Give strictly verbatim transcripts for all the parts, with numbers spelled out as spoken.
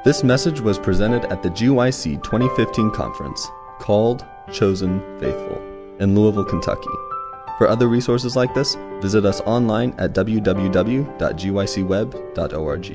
This message was presented at the G Y C twenty fifteen conference called Chosen Faithful in Louisville, Kentucky. For other resources like this, visit us online at w w w dot g y c web dot org.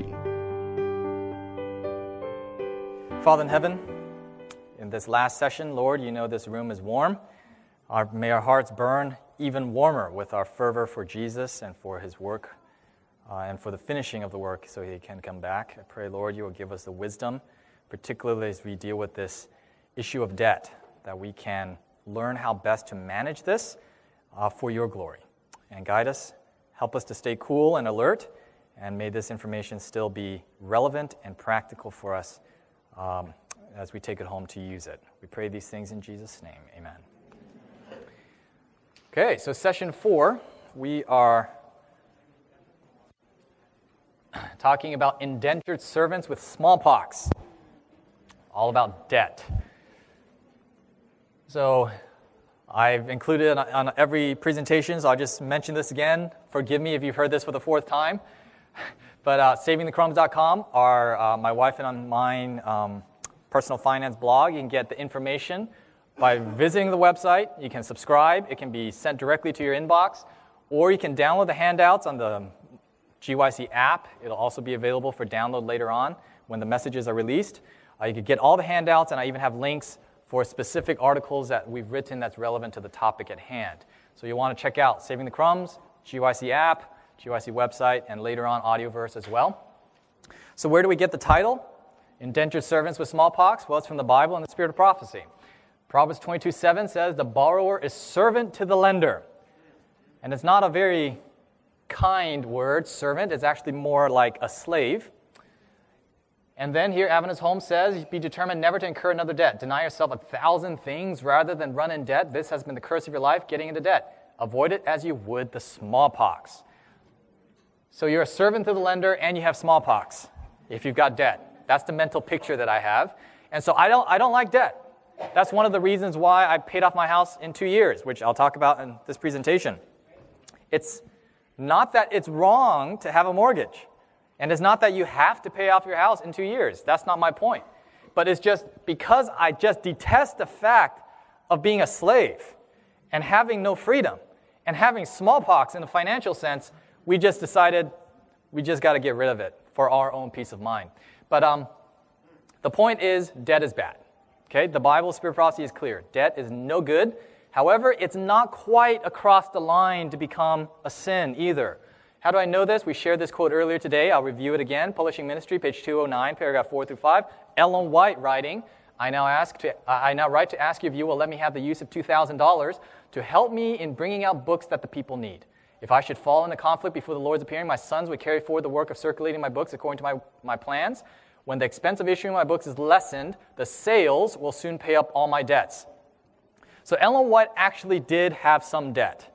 Father in heaven, in this last session, Lord, you know this room is warm. Our, may our hearts burn even warmer with our fervor for Jesus and for his work uh, and for the finishing of the work so he can come back. I pray, Lord, you will give us the wisdom, particularly as we deal with this issue of debt, that we can learn how best to manage this uh, for your glory. And guide us, help us to stay cool and alert, and may this information still be relevant and practical for us um, as we take it home to use it. We pray these things in Jesus' name. Amen. Okay, so session four, we are talking about indentured servants with smallpox, all about debt. So I've included on, on every presentation, so I'll just mention this again. Forgive me if you've heard this for the fourth time. But uh, saving the crumbs dot com, our, uh, my wife and mine um, personal finance blog, you can get the information by visiting the website. You can subscribe. It can be sent directly to your inbox. Or you can download the handouts on the G Y C app. It'll also be available for download later on when the messages are released. Uh, you can get all the handouts, and I even have links for specific articles that we've written that's relevant to the topic at hand. So you want to check out Saving the Crumbs, G Y C app, G Y C website, and later on Audioverse as well. So where do we get the title? Indentured Servants with Smallpox? Well, it's from the Bible and the Spirit of Prophecy. Proverbs twenty-two seven says, the borrower is servant to the lender. And it's not a very kind word, servant. It's actually more like a slave. And then here, Adventist Home says, be determined never to incur another debt. Deny yourself a thousand things rather than run in debt. This has been the curse of your life, getting into debt. Avoid it as you would the smallpox. So you're a servant to the lender and you have smallpox if you've got debt. That's the mental picture that I have. And so I don't, I don't like debt. That's one of the reasons why I paid off my house in two years, which I'll talk about in this presentation. It's not that it's wrong to have a mortgage. And it's not that you have to pay off your house in two years. That's not my point. But it's just because I just detest the fact of being a slave and having no freedom and having smallpox in a financial sense, we just decided we just got to get rid of it for our own peace of mind. But um, the point is, debt is bad. Okay, the Bible, Spirit of Prophecy is clear. Debt is no good. However, it's not quite across the line to become a sin either. How do I know this? We shared this quote earlier today. I'll review it again. Publishing Ministry, page two oh nine, paragraph four through five. Ellen White writing, I now ask to, I now write to ask you if you will let me have the use of two thousand dollars to help me in bringing out books that the people need. If I should fall into conflict before the Lord's appearing, my sons would carry forward the work of circulating my books according to my, my plans. When the expense of issuing my books is lessened, the sales will soon pay up all my debts. So Ellen White actually did have some debt.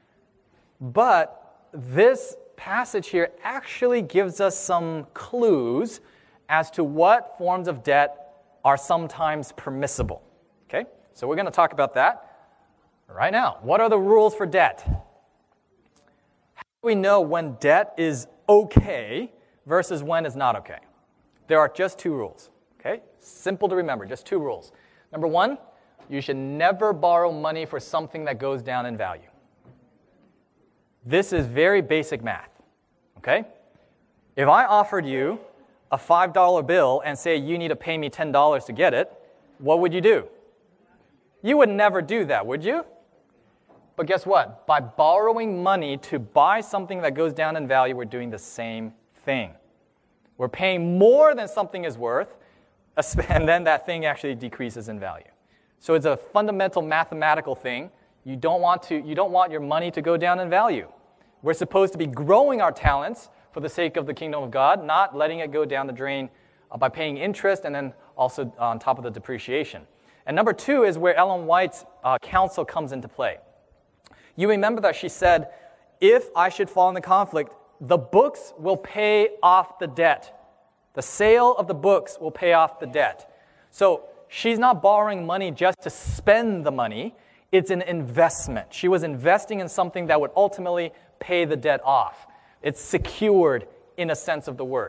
But this passage here actually gives us some clues as to what forms of debt are sometimes permissible. Okay? So we're going to talk about that right now. What are the rules for debt? How do we know when debt is okay versus when it's not okay? There are just two rules, okay? Simple to remember, just two rules. Number one, you should never borrow money for something that goes down in value. This is very basic math, okay? If I offered you a five dollar bill and say you need to pay me ten dollars to get it, what would you do? You would never do that, would you? But guess what? By borrowing money to buy something that goes down in value, we're doing the same thing. We're paying more than something is worth, and then that thing actually decreases in value. So it's a fundamental mathematical thing. You don't want to, you don't want your money to go down in value. We're supposed to be growing our talents for the sake of the kingdom of God, not letting it go down the drain uh, by paying interest and then also on top of the depreciation. And number two is where Ellen White's uh, counsel comes into play. You remember that she said, if I should fall into conflict, the books will pay off the debt. The sale of the books will pay off the debt. So she's not borrowing money just to spend the money. It's an investment. She was investing in something that would ultimately pay the debt off. It's secured in a sense of the word.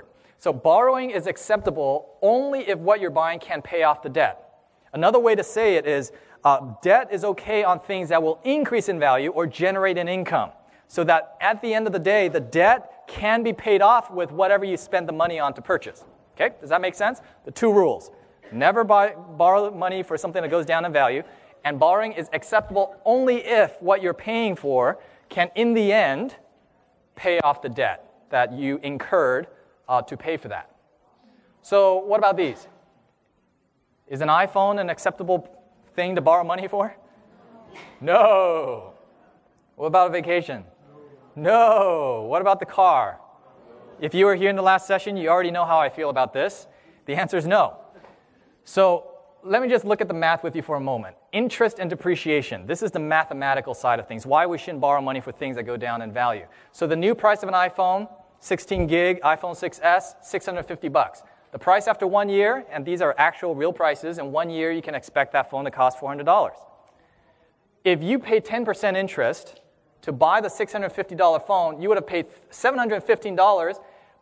So borrowing is acceptable only if what you're buying can pay off the debt. Another way to say it is uh, debt is okay on things that will increase in value or generate an income, so that at the end of the day, the debt can be paid off with whatever you spend the money on to purchase. Okay, does that make sense? The two rules. Never buy, borrow money for something that goes down in value, and borrowing is acceptable only if what you're paying for can, in the end, pay off the debt that you incurred uh, to pay for that. So what about these? Is an iPhone an acceptable thing to borrow money for? No. What about a vacation? No. What about the car? If you were here in the last session, you already know how I feel about this. The answer is no. So let me just look at the math with you for a moment. Interest and depreciation. This is the mathematical side of things, why we shouldn't borrow money for things that go down in value. So the new price of an iPhone, sixteen gig, iPhone six S, six hundred fifty bucks. The price after one year, and these are actual real prices, in one year you can expect that phone to cost four hundred dollars. If you pay ten percent interest to buy the six hundred fifty dollars phone, you would have paid seven hundred fifteen dollars,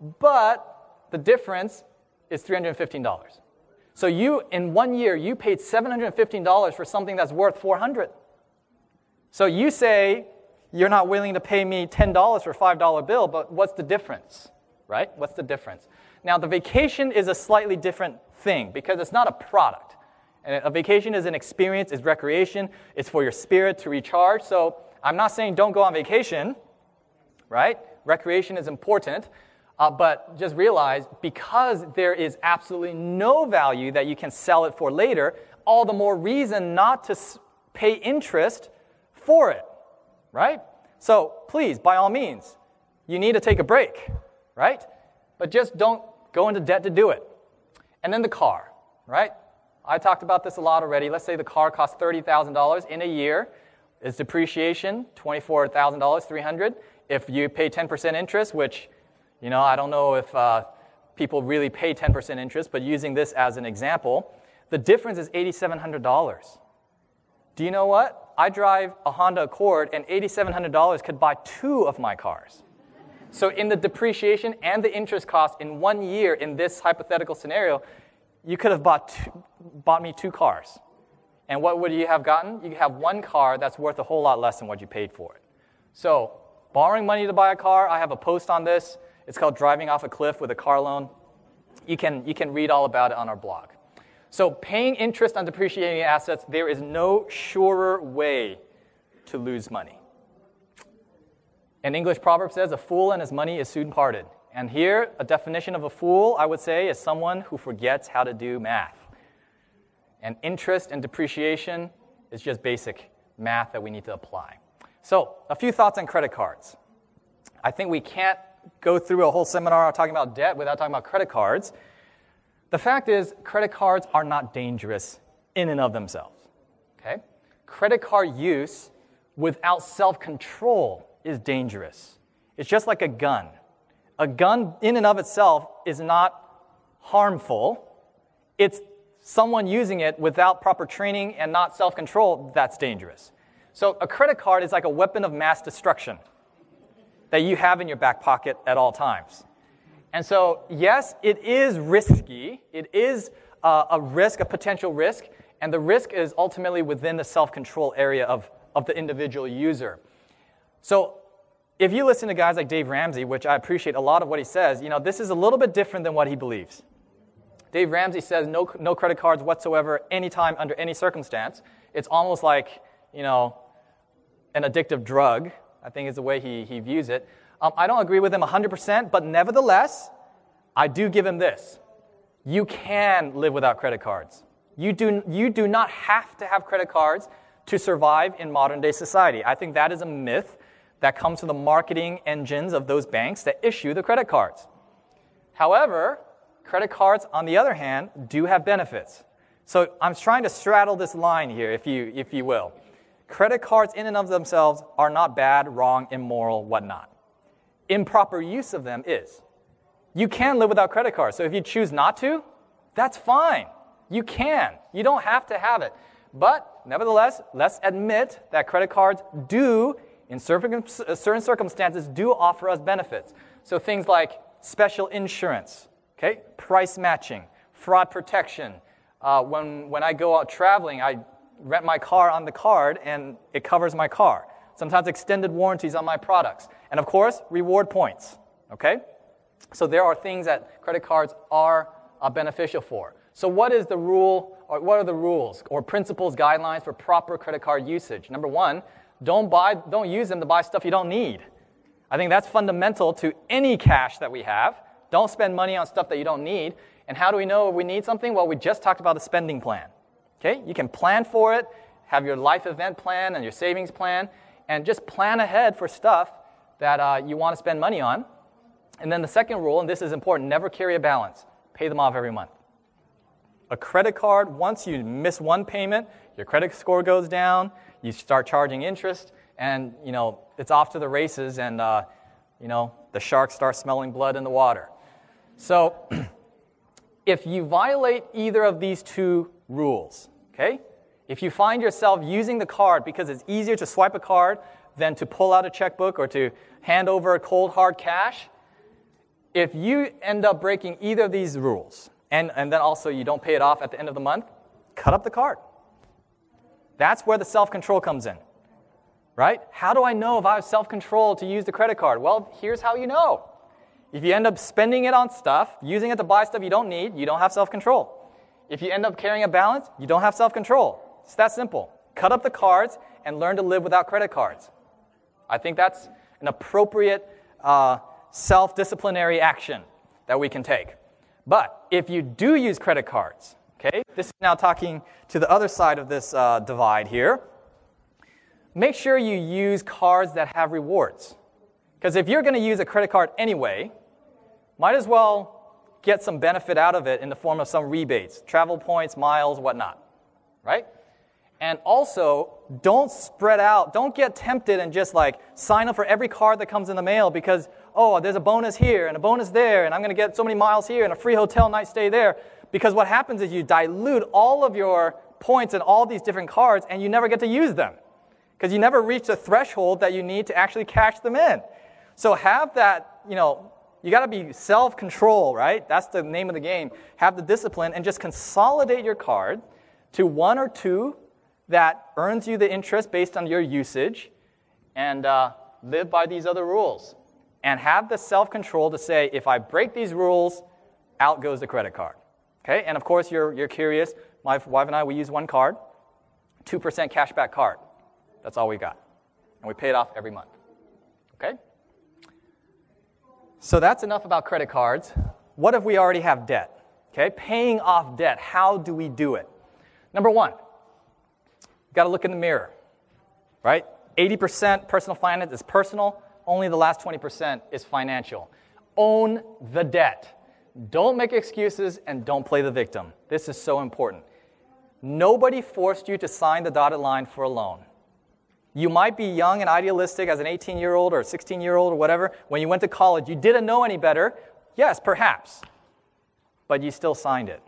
but the difference is three hundred fifteen dollars. So you, in one year, you paid seven hundred fifteen dollars for something that's worth four hundred dollars. So you say you're not willing to pay me ten dollars for a five dollar bill, but what's the difference, right? What's the difference? Now, the vacation is a slightly different thing because it's not a product. And a vacation is an experience, it's recreation, it's for your spirit to recharge. So I'm not saying don't go on vacation, right? Recreation is important. Uh, but just realize, because there is absolutely no value that you can sell it for later, all the more reason not to s- pay interest for it, right? So please, by all means, you need to take a break, right? But just don't go into debt to do it. And then the car, right? I talked about this a lot already. Let's say the car costs thirty thousand dollars in a year. Its depreciation, twenty-four thousand dollars, three hundred dollars. If you pay ten percent interest, which, you know, I don't know if uh, people really pay ten percent interest, but using this as an example, the difference is eight thousand seven hundred dollars. Do you know what? I drive a Honda Accord, and eight thousand seven hundred dollars could buy two of my cars. So in the depreciation and the interest cost in one year in this hypothetical scenario, you could have bought two, bought me two cars. And what would you have gotten? You have one car that's worth a whole lot less than what you paid for it. So borrowing money to buy a car, I have a post on this. It's called Driving Off a Cliff with a Car Loan. You can, you can read all about it on our blog. So paying interest on depreciating assets, there is no surer way to lose money. An English proverb says, a fool and his money is soon parted. And here, a definition of a fool, I would say, is someone who forgets how to do math. And interest and depreciation is just basic math that we need to apply. So a few thoughts on credit cards. I think we can't go through a whole seminar talking about debt without talking about credit cards. The fact is, credit cards are not dangerous in and of themselves. Okay? Credit card use without self-control is dangerous. It's just like a gun. A gun in and of itself is not harmful. It's someone using it without proper training and not self-control that's dangerous. So a credit card is like a weapon of mass destruction that you have in your back pocket at all times. And so, yes, it is risky. It is uh, a risk, a potential risk, and the risk is ultimately within the self-control area of, of the individual user. So if you listen to guys like Dave Ramsey, which I appreciate a lot of what he says, you know, this is a little bit different than what he believes. Dave Ramsey says no, no credit cards whatsoever, anytime, under any circumstance. It's almost like, you know, an addictive drug, I think is the way he, he views it. Um, I don't agree with him one hundred percent, but nevertheless, I do give him this. You can live without credit cards. You do, you do not have to have credit cards to survive in modern-day society. I think that is a myth that comes from the marketing engines of those banks that issue the credit cards. However, credit cards, on the other hand, do have benefits. So I'm trying to straddle this line here, if you, if you will. Credit cards in and of themselves are not bad, wrong, immoral, whatnot. Improper use of them is. You can live without credit cards. So if you choose not to, that's fine. You can. You don't have to have it. But nevertheless, let's admit that credit cards do, in certain circumstances, do offer us benefits. So things like special insurance. Okay? Price matching, fraud protection. Uh, when, when I go out traveling, I rent my car on the card, and it covers my car. Sometimes extended warranties on my products. And of course, reward points. Okay? So there are things that credit cards are uh, beneficial for. So what is the rule, or what are the rules or principles, guidelines for proper credit card usage? Number one, don't buy, don't use them to buy stuff you don't need. I think that's fundamental to any cash that we have. Don't spend money on stuff that you don't need. And how do we know if we need something? Well, we just talked about the spending plan. Okay? You can plan for it, have your life event plan and your savings plan, and just plan ahead for stuff that uh, you want to spend money on. And then the second rule, and this is important, never carry a balance. Pay them off every month. A credit card, once you miss one payment, your credit score goes down, you start charging interest, and you know it's off to the races, and uh, you know the sharks start smelling blood in the water. So if you violate either of these two rules, okay, if you find yourself using the card because it's easier to swipe a card than to pull out a checkbook or to hand over cold hard cash, if you end up breaking either of these rules, and, and then also you don't pay it off at the end of the month, cut up the card. That's where the self-control comes in, right? How do I know if I have self-control to use the credit card? Well, here's how you know. If you end up spending it on stuff, using it to buy stuff you don't need, you don't have self-control. If you end up carrying a balance, you don't have self-control. It's that simple. Cut up the cards and learn to live without credit cards. I think that's an appropriate uh, self-disciplinary action that we can take. But if you do use credit cards, okay, this is now talking to the other side of this uh, divide here, make sure you use cards that have rewards. Because if you're going to use a credit card anyway, might as well get some benefit out of it in the form of some rebates, travel points, miles, whatnot, right? And also, don't spread out, don't get tempted and just like sign up for every card that comes in the mail because, oh, there's a bonus here and a bonus there, and I'm going to get so many miles here and a free hotel night stay there. Because what happens is you dilute all of your points in all these different cards, and you never get to use them because you never reach the threshold that you need to actually cash them in. So have that, you know, you got to be self-control, right? That's the name of the game. Have the discipline and just consolidate your card to one or two that earns you the interest based on your usage, and uh, live by these other rules. And have the self-control to say, if I break these rules, out goes the credit card. Okay? And of course, you're, you're curious. My wife and I, we use one card, two percent cashback card. That's all we got. And we pay it off every month. Okay? So that's enough about credit cards. What if we already have debt? Okay? Paying off debt. How do we do it? Number one, got to look in the mirror, right? eighty percent personal finance is personal. Only the last twenty percent is financial. Own the debt. Don't make excuses and don't play the victim. This is so important. Nobody forced you to sign the dotted line for a loan. You might be young and idealistic as an eighteen-year-old or a sixteen-year-old or whatever. When you went to college, you didn't know any better. Yes, perhaps. But you still signed it.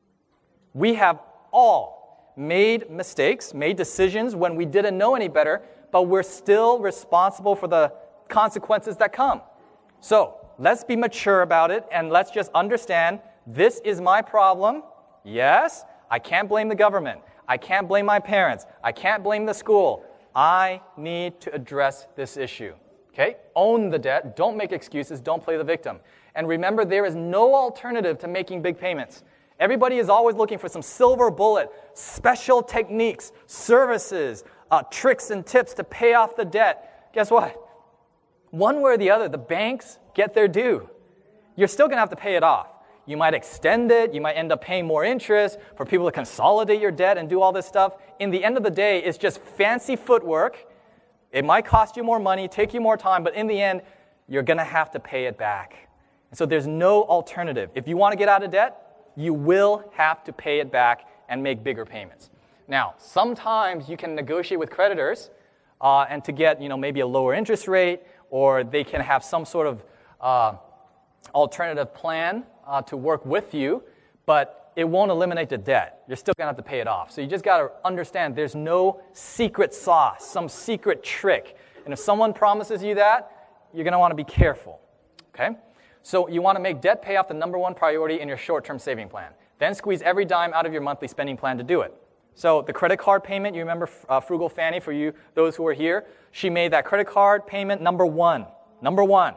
We have all made mistakes, made decisions when we didn't know any better, but we're still responsible for the consequences that come. So let's be mature about it, and let's just understand this is my problem. Yes, I can't blame the government. I can't blame my parents. I can't blame the school. I need to address this issue. Okay? Own the debt. Don't make excuses. Don't play the victim. And remember, there is no alternative to making big payments. Everybody is always looking for some silver bullet, special techniques, services, uh, tricks and tips to pay off the debt. Guess what? One way or the other, the banks get their due. You're still going to have to pay it off. You might extend it. You might end up paying more interest for people to consolidate your debt and do all this stuff. In the end of the day, it's just fancy footwork. It might cost you more money, take you more time, but in the end, you're going to have to pay it back. And so there's no alternative. If you want to get out of debt, you will have to pay it back and make bigger payments. Now, sometimes you can negotiate with creditors uh, and to get, you know, maybe a lower interest rate, or they can have some sort of uh, alternative plan uh, to work with you, but it won't eliminate the debt. You're still going to have to pay it off. So you just got to understand there's no secret sauce, some secret trick. And if someone promises you that, you're going to want to be careful. Okay? So you want to make debt payoff the number one priority in your short-term saving plan. Then squeeze every dime out of your monthly spending plan to do it. So the credit card payment, you remember uh, Frugal Fanny, for you, those who are here, she made that credit card payment number one, number one.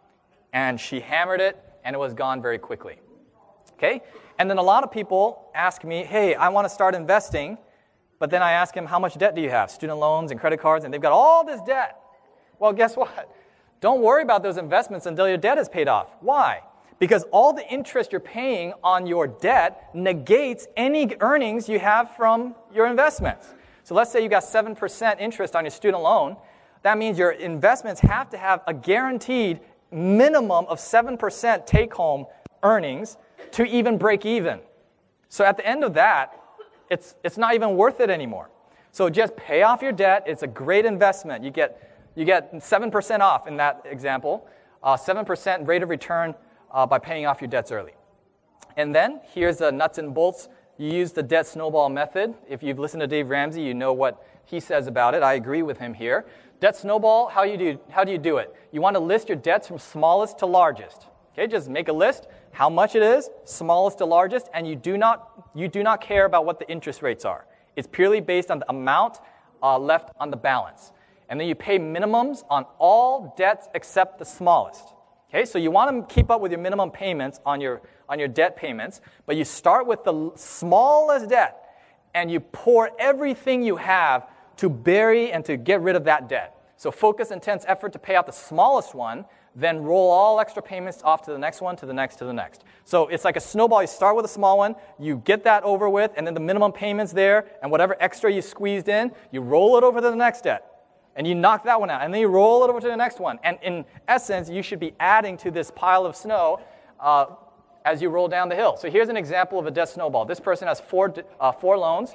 And she hammered it, and it was gone very quickly. Okay? And then a lot of people ask me, hey, I want to start investing, but then I ask them, how much debt do you have? Student loans and credit cards, and they've got all this debt. Well, guess what? Don't worry about those investments until your debt is paid off. Why? Because all the interest you're paying on your debt negates any earnings you have from your investments. So let's say you got seven percent interest on your student loan. That means your investments have to have a guaranteed minimum of seven percent take-home earnings to even break even. So at the end of that, it's, it's not even worth it anymore. So just pay off your debt. It's a great investment. You get, you get seven percent off in that example, uh, seven percent rate of return Uh, by paying off your debts early. And then, here's the nuts and bolts. You use the debt snowball method. If you've listened to Dave Ramsey, you know what he says about it. I agree with him here. Debt snowball, how, you do, how do you do it? You want to list your debts from smallest to largest. Okay, just make a list, how much it is, smallest to largest, and you do not, you do not care about what the interest rates are. It's purely based on the amount uh, left on the balance. And then you pay minimums on all debts except the smallest. Okay, so you want to keep up with your minimum payments on your, on your debt payments, but you start with the smallest debt, and you pour everything you have to bury and to get rid of that debt. So focus, intense effort to pay out the smallest one, then roll all extra payments off to the next one, to the next, to the next. So it's like a snowball. You start with a small one, you get that over with, and then the minimum payment's there, and whatever extra you squeezed in, you roll it over to the next debt. And you knock that one out, and then you roll it over to the next one. And in essence, you should be adding to this pile of snow uh, as you roll down the hill. So here's an example of a debt snowball. This person has four, uh, four loans,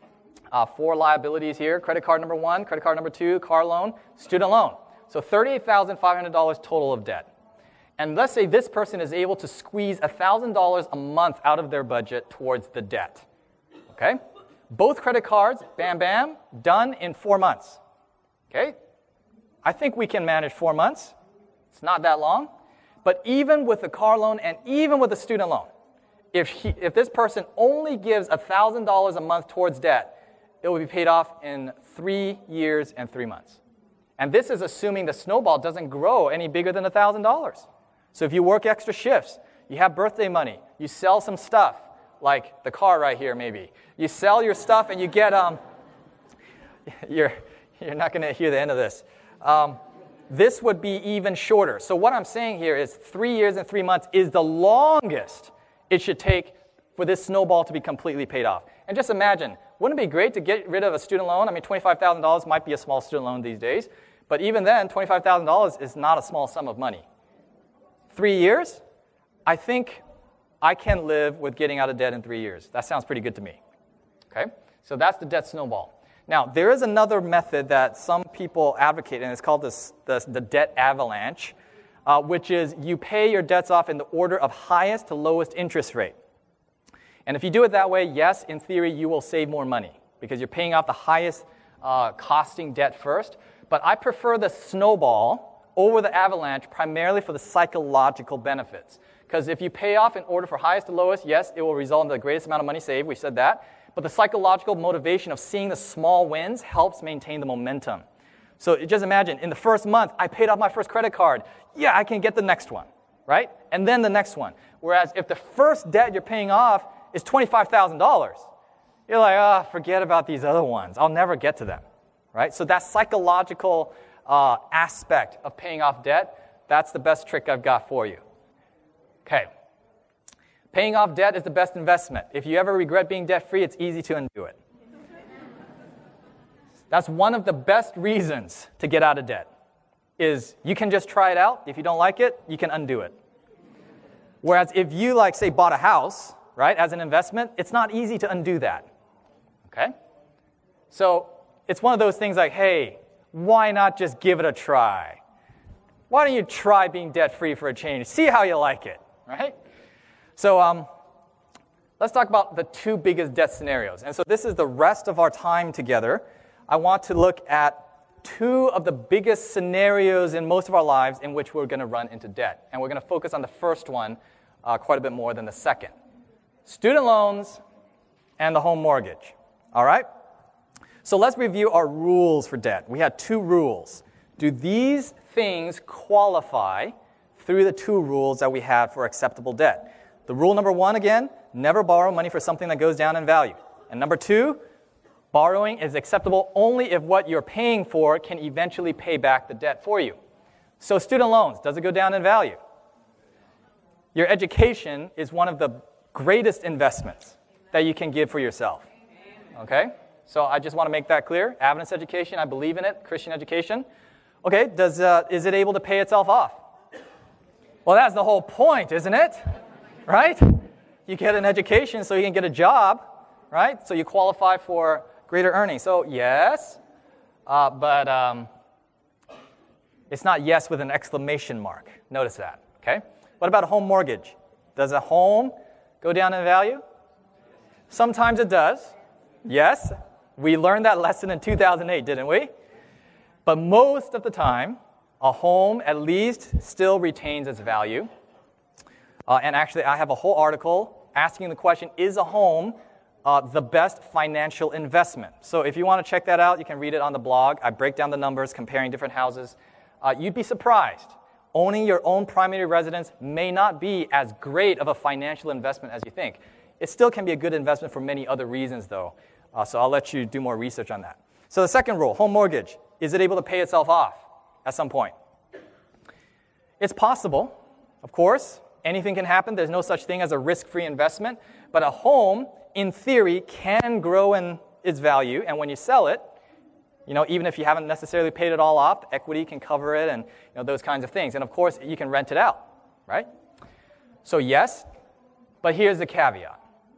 uh, four liabilities here. Credit card number one, credit card number two, car loan, student loan. So thirty-eight thousand five hundred dollars total of debt. And let's say this person is able to squeeze one thousand dollars a month out of their budget towards the debt. Okay? Both credit cards, bam, bam, done in four months. Okay, I think we can manage four months. It's not that long. But even with the car loan and even with the student loan, if, he, if this person only gives one thousand dollars a month towards debt, it will be paid off in three years and three months. And this is assuming the snowball doesn't grow any bigger than one thousand dollars. So if you work extra shifts, you have birthday money, you sell some stuff, like the car right here maybe. You sell your stuff and you get, um, you're, You're not going to hear the end of this. Um, this would be even shorter. So what I'm saying here is three years and three months is the longest it should take for this snowball to be completely paid off. And just imagine, wouldn't it be great to get rid of a student loan? I mean, twenty-five thousand dollars might be a small student loan these days. But even then, twenty-five thousand dollars is not a small sum of money. Three years? I think I can live with getting out of debt in three years. That sounds pretty good to me. Okay? So that's the debt snowball. Now, there is another method that some people advocate, and it's called this, this, the debt avalanche, uh, which is you pay your debts off in the order of highest to lowest interest rate. And if you do it that way, yes, in theory, you will save more money because you're paying off the highest uh, costing debt first. But I prefer the snowball over the avalanche primarily for the psychological benefits. Because if you pay off in order for highest to lowest, yes, it will result in the greatest amount of money saved. We said that. But the psychological motivation of seeing the small wins helps maintain the momentum. So just imagine, in the first month, I paid off my first credit card. Yeah, I can get the next one, right? And then the next one. Whereas if the first debt you're paying off is twenty-five thousand dollars, you're like, ah, oh, forget about these other ones. I'll never get to them, right? So that psychological uh, aspect of paying off debt, that's the best trick I've got for you. Okay. Paying off debt is the best investment. If you ever regret being debt-free, it's easy to undo it. That's one of the best reasons to get out of debt, is you can just try it out. If you don't like it, you can undo it. Whereas if you, like, say, bought a house, right, as an investment, it's not easy to undo that, okay? So it's one of those things like, hey, why not just give it a try? Why don't you try being debt-free for a change? See how you like it, right? So um, let's talk about the two biggest debt scenarios. And so this is the rest of our time together. I want to look at two of the biggest scenarios in most of our lives in which we're going to run into debt. And we're going to focus on the first one uh, quite a bit more than the second. Student loans and the home mortgage. All right? So let's review our rules for debt. We had two rules. Do these things qualify through the two rules that we had for acceptable debt? The rule number one, again, never borrow money for something that goes down in value. And number two, borrowing is acceptable only if what you're paying for can eventually pay back the debt for you. So student loans, does it go down in value? Your education is one of the greatest investments that you can give for yourself. Okay? So I just want to make that clear. Adventist education, I believe in it. Christian education. Okay, does uh, is it able to pay itself off? Well, that's the whole point, isn't it? Right? You get an education so you can get a job, right? So you qualify for greater earnings. So yes, uh, but um, it's not yes with an exclamation mark. Notice that, okay? What about a home mortgage? Does a home go down in value? Sometimes it does. Yes, we learned that lesson in two thousand eight, didn't we? But most of the time, a home at least still retains its value. Uh, and actually, I have a whole article asking the question, is a home uh, the best financial investment? So if you want to check that out, you can read it on the blog. I break down the numbers, comparing different houses. Uh, you'd be surprised. Owning your own primary residence may not be as great of a financial investment as you think. It still can be a good investment for many other reasons, though. Uh, so I'll let you do more research on that. So the second rule, home mortgage. Is it able to pay itself off at some point? It's possible, of course. Anything can happen. There's no such thing as a risk-free investment. But a home, in theory, can grow in its value. And when you sell it, you know, even if you haven't necessarily paid it all off, the equity can cover it and you know, those kinds of things. And of course, you can rent it out, right? So yes, but here's the caveat.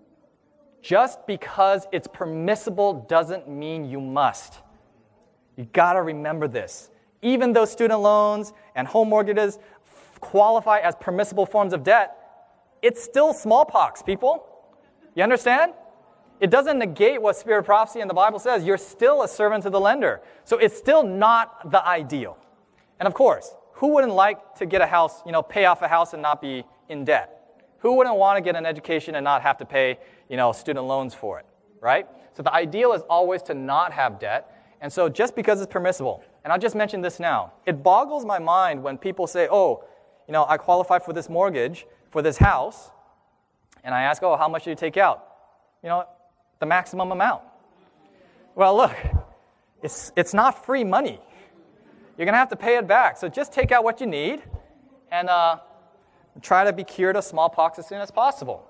Just because it's permissible doesn't mean you must. You got to remember this. Even though student loans and home mortgages qualify as permissible forms of debt, it's still smallpox, people. You understand? It doesn't negate what Spirit of Prophecy in the Bible says. You're still a servant to the lender. So it's still not the ideal. And of course, who wouldn't like to get a house, you know, pay off a house and not be in debt? Who wouldn't want to get an education and not have to pay, you know, student loans for it, right? So the ideal is always to not have debt. And so just because it's permissible, and I'll just mention this now, it boggles my mind when people say, oh, you know, I qualify for this mortgage, for this house, and I ask, oh, how much did you take out? You know, the maximum amount. Well, look, it's it's not free money. You're going to have to pay it back. So just take out what you need and uh, try to be cured of smallpox as soon as possible.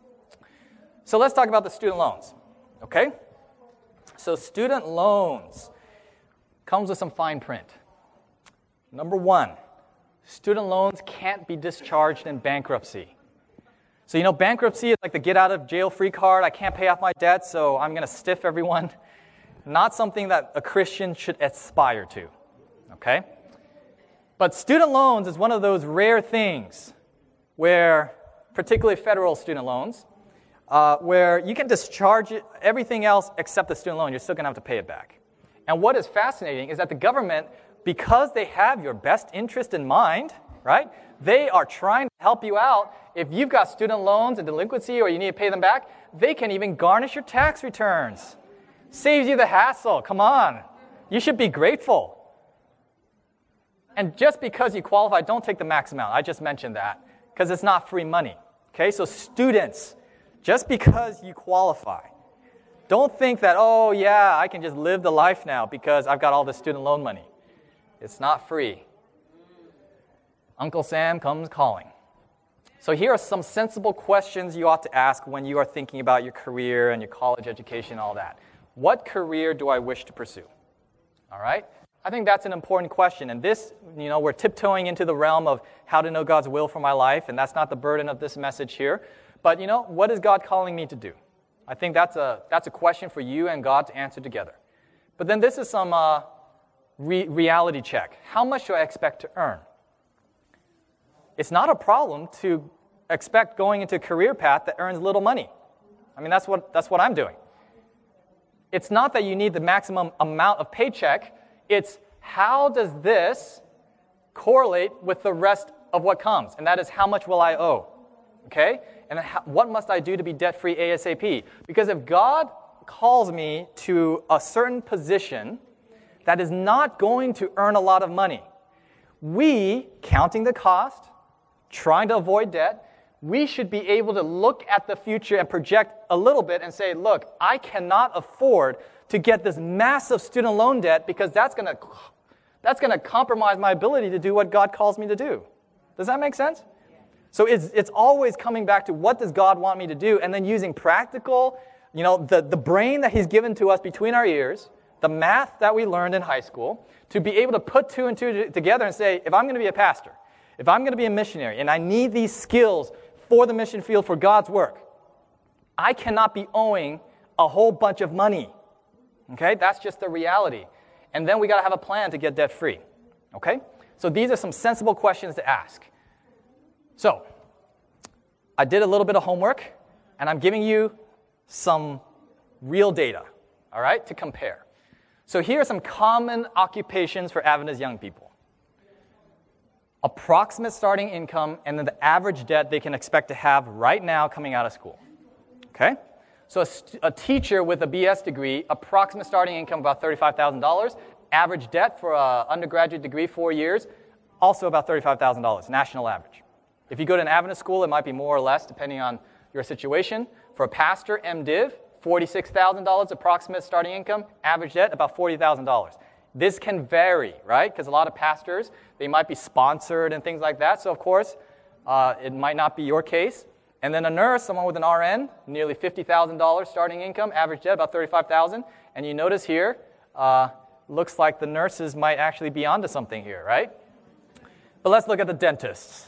So let's talk about the student loans, okay? So student loans comes with some fine print. Number one, student loans can't be discharged in bankruptcy. So, you know, bankruptcy is like the get-out-of-jail-free card. I can't pay off my debt, so I'm going to stiff everyone. Not something that a Christian should aspire to, okay? But student loans is one of those rare things where, particularly federal student loans, uh, where you can discharge it, everything else except the student loan. You're still going to have to pay it back. And what is fascinating is that the government, because they have your best interest in mind, right, they are trying to help you out. If you've got student loans and delinquency or you need to pay them back, they can even garnish your tax returns. Saves you the hassle. Come on. You should be grateful. And just because you qualify, don't take the max amount. I just mentioned that because it's not free money. Okay, so students, just because you qualify, don't think that, oh, yeah, I can just live the life now because I've got all this student loan money. It's not free. Uncle Sam comes calling. So here are some sensible questions you ought to ask when you are thinking about your career and your college education and all that. What career do I wish to pursue? All right? I think that's an important question. And this, you know, we're tiptoeing into the realm of how to know God's will for my life, and that's not the burden of this message here. But, you know, what is God calling me to do? I think that's a that's a question for you and God to answer together. But then this is some uh, re- reality check. How much do I expect to earn? It's not a problem to expect going into a career path that earns little money. I mean, that's what that's what I'm doing. It's not that you need the maximum amount of paycheck. It's how does this correlate with the rest of what comes? And that is, how much will I owe? Okay? And then how, what must I do to be debt-free ASAP? Because if God calls me to a certain position that is not going to earn a lot of money, we, counting the cost, trying to avoid debt, we should be able to look at the future and project a little bit and say, look, I cannot afford to get this massive student loan debt because that's going to that's going to compromise my ability to do what God calls me to do. Does that make sense? So it's it's always coming back to, what does God want me to do? And then using practical, you know, the, the brain that he's given to us between our ears, the math that we learned in high school, to be able to put two and two together and say, if I'm going to be a pastor, if I'm going to be a missionary, and I need these skills for the mission field for God's work, I cannot be owing a whole bunch of money. Okay? That's just the reality. And then we got to have a plan to get debt free. Okay? So these are some sensible questions to ask. So, I did a little bit of homework, and I'm giving you some real data, all right, to compare. So here are some common occupations for Adventist young people. Approximate starting income, and then the average debt they can expect to have right now coming out of school. Okay? So a, st- a teacher with a B S degree, approximate starting income about thirty-five thousand dollars. Average debt for an undergraduate degree, four years, also about thirty-five thousand dollars, national average. If you go to an Adventist school, it might be more or less, depending on your situation. For a pastor, MDiv, forty-six thousand dollars approximate starting income, average debt about forty thousand dollars. This can vary, right? Because a lot of pastors, they might be sponsored and things like that. So, of course, uh, it might not be your case. And then a nurse, someone with an R N, nearly fifty thousand dollars starting income, average debt about thirty-five thousand dollars. And you notice here, uh, looks like the nurses might actually be onto something here, right? But let's look at the dentists.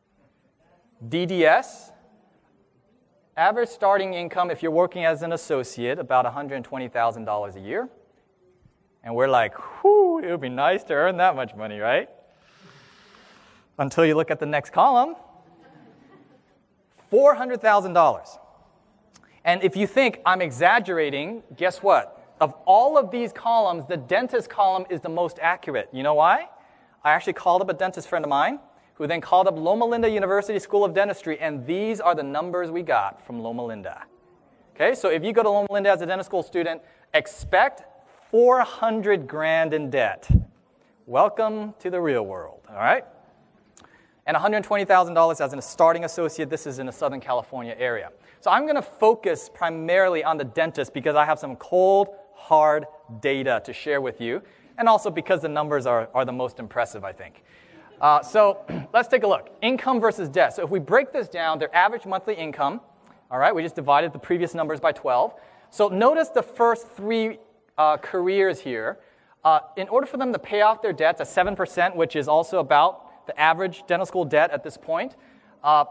D D S, average starting income if you're working as an associate, about one hundred twenty thousand dollars a year. And we're like, whew, it would be nice to earn that much money, right? Until you look at the next column, four hundred thousand dollars. And if you think I'm exaggerating, guess what? Of all of these columns, the dentist column is the most accurate. You know why? I actually called up a dentist friend of mine, who then called up Loma Linda University School of Dentistry, and these are the numbers we got from Loma Linda. Okay, so if you go to Loma Linda as a dental school student, expect four hundred grand in debt. Welcome to the real world, all right? And one hundred twenty thousand dollars as a starting associate. This is in the Southern California area. So I'm going to focus primarily on the dentist because I have some cold, hard data to share with you, and also because the numbers are, are the most impressive, I think. Uh, so let's take a look. Income versus debt. So if we break this down, their average monthly income, all right, we just divided the previous numbers by twelve. So notice the first three uh, careers here. Uh, in order for them to pay off their debts at seven percent, which is also about the average dental school debt at this point, uh,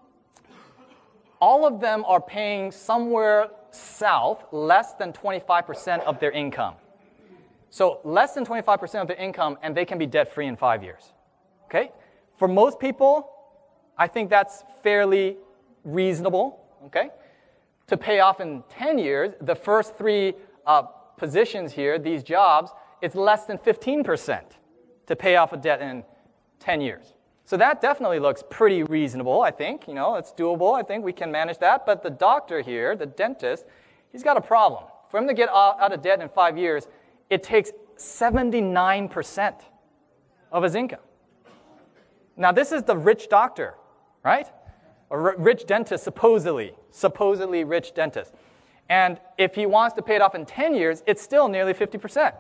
all of them are paying somewhere south less than twenty-five percent of their income. So less than twenty-five percent of their income, and they can be debt-free in five years. Okay? For most people, I think that's fairly reasonable, okay? To pay off in ten years, the first three uh, positions here, these jobs, it's less than fifteen percent to pay off a debt in ten years. So that definitely looks pretty reasonable, I think. You know, it's doable. I think we can manage that. But the doctor here, the dentist, he's got a problem. For him to get out of debt in five years, it takes seventy-nine percent of his income. Now, this is the rich doctor, right? A r- rich dentist, supposedly, supposedly rich dentist. And if he wants to pay it off in ten years, it's still nearly fifty percent.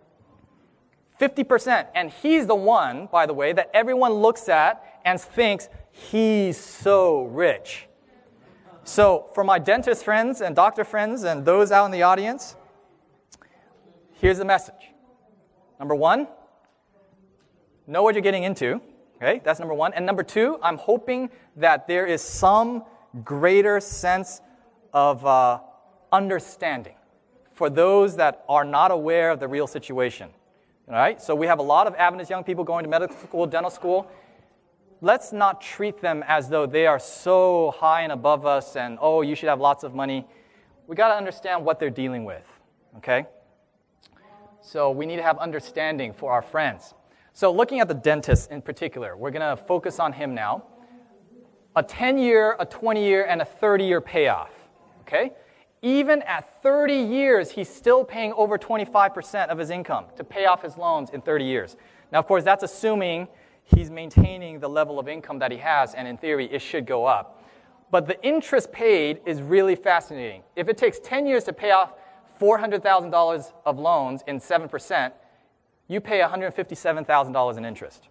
fifty percent. And he's the one, by the way, that everyone looks at and thinks he's so rich. So for my dentist friends and doctor friends and those out in the audience, here's the message. Number one, know what you're getting into. Okay, that's number one. And number two, I'm hoping that there is some greater sense of uh, understanding for those that are not aware of the real situation. All right, so we have a lot of Adventist young people going to medical school, dental school. Let's not treat them as though they are so high and above us and, oh, you should have lots of money. We got to understand what they're dealing with, okay? So we need to have understanding for our friends. So looking at the dentist in particular, we're going to focus on him now. A ten-year, a twenty-year, and a thirty-year payoff, okay? Even at thirty years, he's still paying over twenty-five percent of his income to pay off his loans in thirty years. Now, of course, that's assuming he's maintaining the level of income that he has, and in theory, it should go up. But the interest paid is really fascinating. If it takes ten years to pay off four hundred thousand dollars of loans in seven percent, you pay one hundred fifty-seven thousand dollars in interest.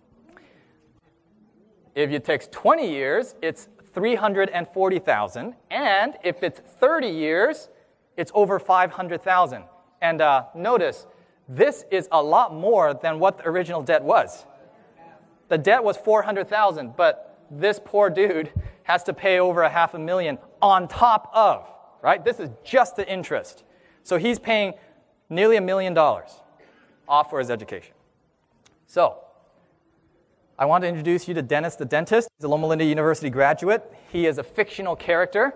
If it takes twenty years, it's three hundred forty thousand dollars, and if it's thirty years, it's over five hundred thousand dollars. And uh, notice, this is a lot more than what the original debt was. The debt was four hundred thousand dollars, but this poor dude has to pay over a half a million on top of, right? This is just the interest. So he's paying nearly a million dollars off for his education. So, I want to introduce you to Dennis the dentist. He's a Loma Linda University graduate. He is a fictional character.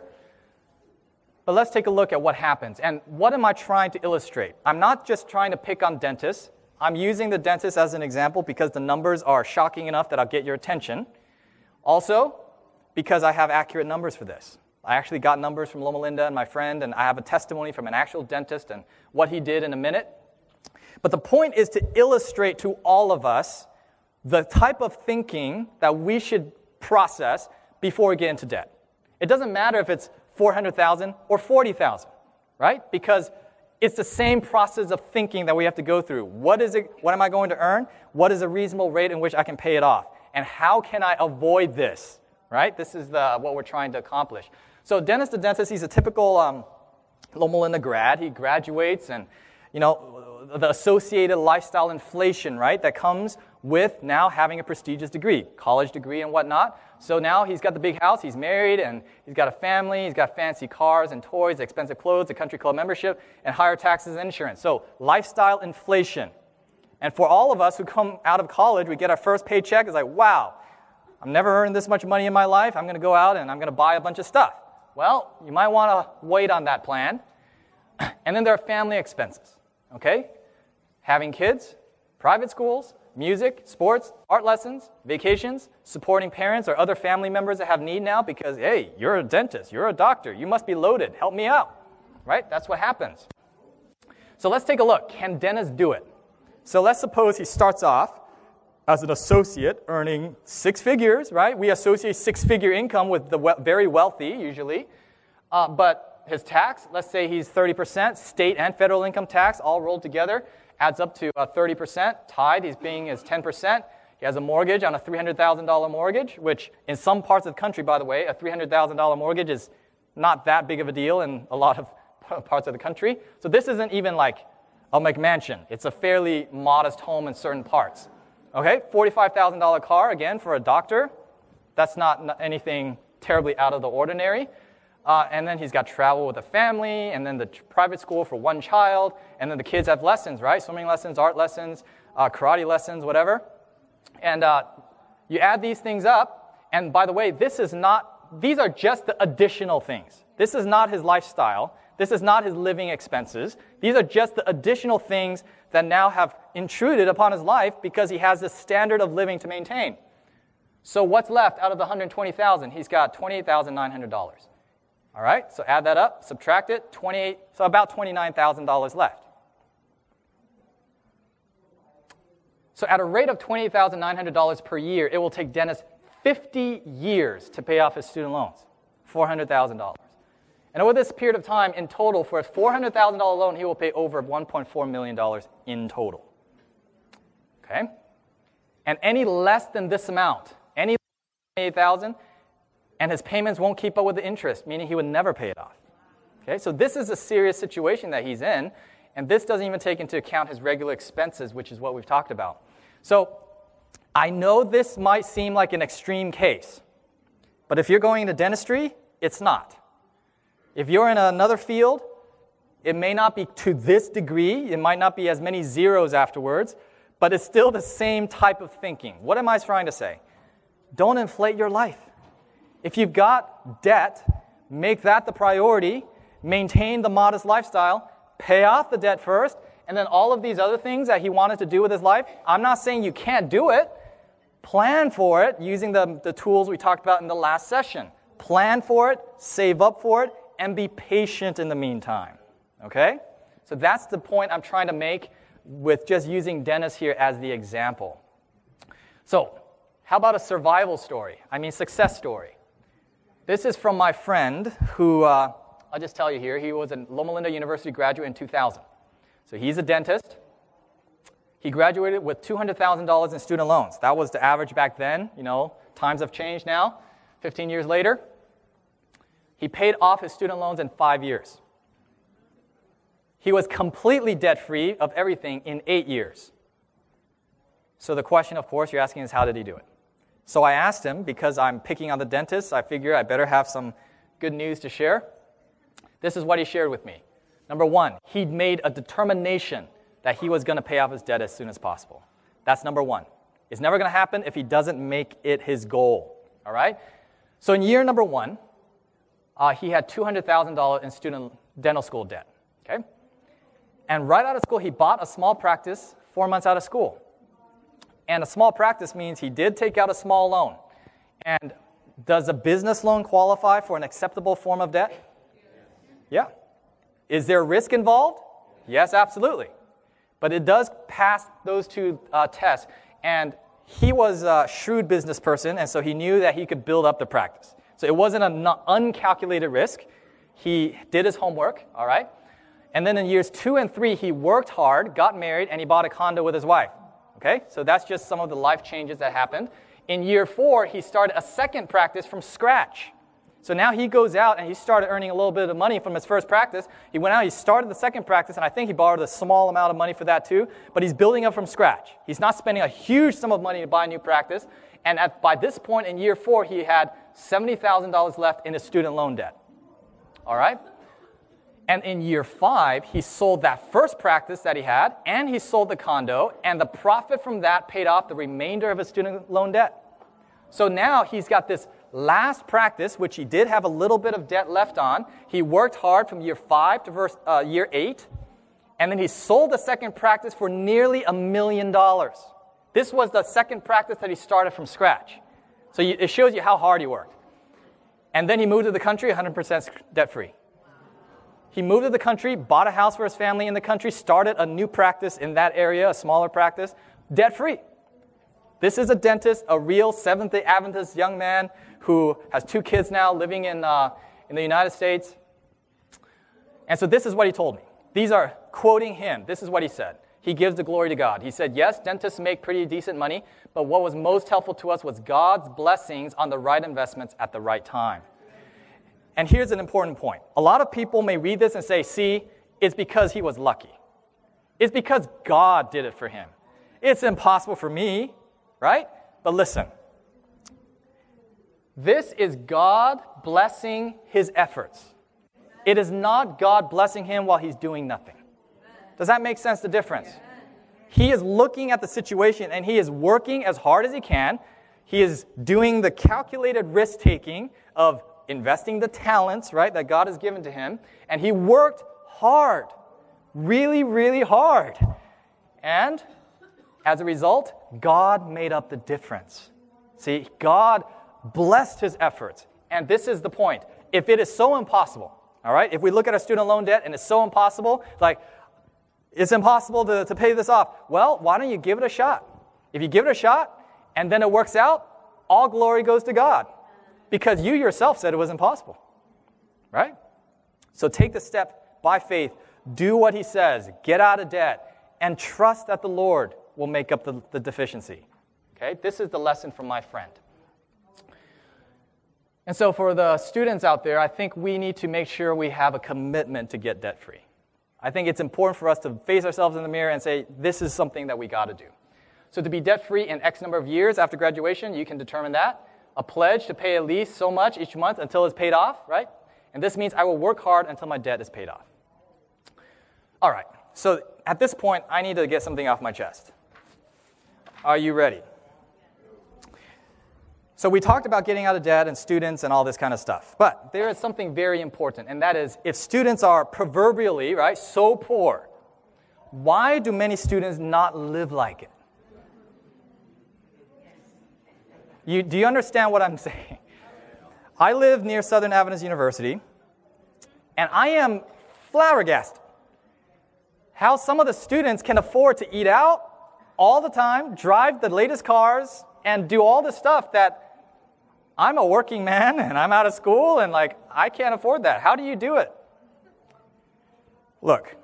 But let's take a look at what happens. And what am I trying to illustrate? I'm not just trying to pick on dentists. I'm using the dentist as an example because the numbers are shocking enough that I'll get your attention. Also, because I have accurate numbers for this. I actually got numbers from Loma Linda and my friend, and I have a testimony from an actual dentist and what he did in a minute. But the point is to illustrate to all of us the type of thinking that we should process before we get into debt. It doesn't matter if it's four hundred thousand dollars or forty thousand dollars, right? Because it's the same process of thinking that we have to go through. What is it? What am I going to earn? What is a reasonable rate in which I can pay it off? And how can I avoid this, right? This is the, what we're trying to accomplish. So Dennis the dentist, he's a typical um, Loma Linda grad. He graduates and, you know, the associated lifestyle inflation, right, that comes with now having a prestigious degree, college degree and whatnot. So now he's got the big house, he's married, and he's got a family, he's got fancy cars and toys, expensive clothes, a country club membership, and higher taxes and insurance. So lifestyle inflation. And for all of us who come out of college, we get our first paycheck, it's like, wow, I've never earned this much money in my life, I'm going to go out and I'm going to buy a bunch of stuff. Well, you might want to wait on that plan. And then there are family expenses, okay? Having kids, private schools, music, sports, art lessons, vacations, supporting parents or other family members that have need now because, hey, you're a dentist, you're a doctor, you must be loaded, help me out, right? That's what happens. So let's take a look. Can Dennis do it? So let's suppose he starts off as an associate earning six figures, right? We associate six-figure income with the we- very wealthy, usually. Uh, but his tax, let's say he's thirty percent, state and federal income tax all rolled together, adds up to uh, thirty percent. Tithe, he's paying his ten percent. He has a mortgage on a three hundred thousand dollars mortgage, which in some parts of the country, by the way, a three hundred thousand dollars mortgage is not that big of a deal in a lot of parts of the country. So this isn't even like a McMansion. It's a fairly modest home in certain parts. Okay, forty-five thousand dollars car, again, for a doctor. That's not anything terribly out of the ordinary. Uh, and then he's got travel with a family, and then the t- private school for one child, and then the kids have lessons, right? Swimming lessons, art lessons, uh, karate lessons, whatever. And uh, you add these things up, and by the way, this is not, these are just the additional things. This is not his lifestyle. This is not his living expenses. These are just the additional things that now have intruded upon his life because he has this standard of living to maintain. So what's left out of the one hundred twenty thousand dollars? He's got twenty-eight thousand nine hundred dollars. All right, so add that up, subtract it, twenty-eight, so about twenty-nine thousand dollars left. So at a rate of twenty-eight thousand nine hundred dollars per year, it will take Dennis fifty years to pay off his student loans, four hundred thousand dollars. And over this period of time, in total, for a four hundred thousand dollars loan, he will pay over one point four million dollars in total. Okay? And any less than this amount, any less than twenty-eight thousand dollars, and his payments won't keep up with the interest, meaning he would never pay it off. Okay? So this is a serious situation that he's in, and this doesn't even take into account his regular expenses, which is what we've talked about. So I know this might seem like an extreme case, but if you're going into dentistry, it's not. If you're in another field, it may not be to this degree, it might not be as many zeros afterwards, but it's still the same type of thinking. What am I trying to say? Don't inflate your life. If you've got debt, make that the priority, maintain the modest lifestyle, pay off the debt first, And then all of these other things that he wanted to do with his life, I'm not saying you can't do it. Plan for it using the, the tools we talked about in the last session. Plan for it, save up for it, and be patient in the meantime. Okay? So that's the point I'm trying to make with just using Dennis here as the example. So, how about a survival story? I mean, success story. This is from my friend who, uh, I'll just tell you here, he was a Loma Linda University graduate in two thousand. So he's a dentist. He graduated with two hundred thousand dollars in student loans. That was the average back then. You know, times have changed now. fifteen years later, he paid off his student loans in five years. He was completely debt-free of everything in eight years. So the question, of course, you're asking is, how did he do it? So I asked him, because I'm picking on the dentist, I figure I better have some good news to share. This is what he shared with me. Number one, he'd made a determination that he was going to pay off his debt as soon as possible. That's number one. It's never going to happen if he doesn't make it his goal. All right? So in year number one, uh, he had two hundred thousand dollars in student dental school debt. Okay? And right out of school, he bought a small practice four months out of school. And a small practice means he did take out a small loan. And does a business loan qualify for an acceptable form of debt? Yeah. Is there risk involved? Yes, absolutely. But it does pass those two uh, tests. And he was a shrewd business person, and so he knew that he could build up the practice. So it wasn't an uncalculated risk. He did his homework, all right? And then in years two and three, he worked hard, got married, and he bought a condo with his wife. Okay? So that's just some of the life changes that happened. In year four, he started a second practice from scratch. So now he goes out and he started earning a little bit of money from his first practice. He went out, he started the second practice, and I think he borrowed a small amount of money for that too, but he's building up from scratch. He's not spending a huge sum of money to buy a new practice, and at, by this point in year four, he had seventy thousand dollars left in his student loan debt. All right? And in year five, he sold that first practice that he had, and he sold the condo, and the profit from that paid off the remainder of his student loan debt. So now he's got this last practice, which he did have a little bit of debt left on. He worked hard from year five to verse, uh, year eight, and then he sold the second practice for nearly a million dollars. This was the second practice that he started from scratch. So you, it shows you how hard he worked. And then he moved to the country one hundred percent debt-free. He moved to the country, bought a house for his family in the country, started a new practice in that area, a smaller practice, debt-free. This is a dentist, a real Seventh-day Adventist young man who has two kids now living in, uh, in the United States. And so this is what he told me. These are quoting him. This is what he said. He gives the glory to God. He said, yes, dentists make pretty decent money, but what was most helpful to us was God's blessings on the right investments at the right time. And here's an important point. A lot of people may read this and say, see, it's because he was lucky. It's because God did it for him. It's impossible for me, right? But listen. This is God blessing his efforts. It is not God blessing him while he's doing nothing. Does that make sense, the difference? He is looking at the situation and he is working as hard as he can. He is doing the calculated risk-taking of investing the talents, right, that God has given to him. And he worked hard, really, really hard. And as a result, God made up the difference. See, God blessed his efforts. And this is the point. If it is so impossible, all right, if we look at our student loan debt and it's so impossible, like, it's impossible to, to pay this off. Well, why don't you give it a shot? If you give it a shot and then it works out, all glory goes to God. Because you yourself said it was impossible. Right? So take the step by faith. Do what he says. Get out of debt. And trust that the Lord will make up the, the deficiency. Okay? This is the lesson from my friend. And so for the students out there, I think we need to make sure we have a commitment to get debt-free. I think it's important for us to face ourselves in the mirror and say, this is something that we got to do. So to be debt-free in X number of years after graduation, you can determine that. A pledge to pay at least so much each month until it's paid off, right? And this means I will work hard until my debt is paid off. All right, so at this point, I need to get something off my chest. Are you ready? So we talked about getting out of debt and students and all this kind of stuff. But there is something very important, and that is if students are proverbially, right, so poor, Why do many students not live like it? You, do you understand what I'm saying? I live near Southern Adventist University, and I am flabbergasted how some of the students can afford to eat out all the time, drive the latest cars, and do all the stuff that I'm a working man and I'm out of school and like I can't afford that. How do you do it? Look,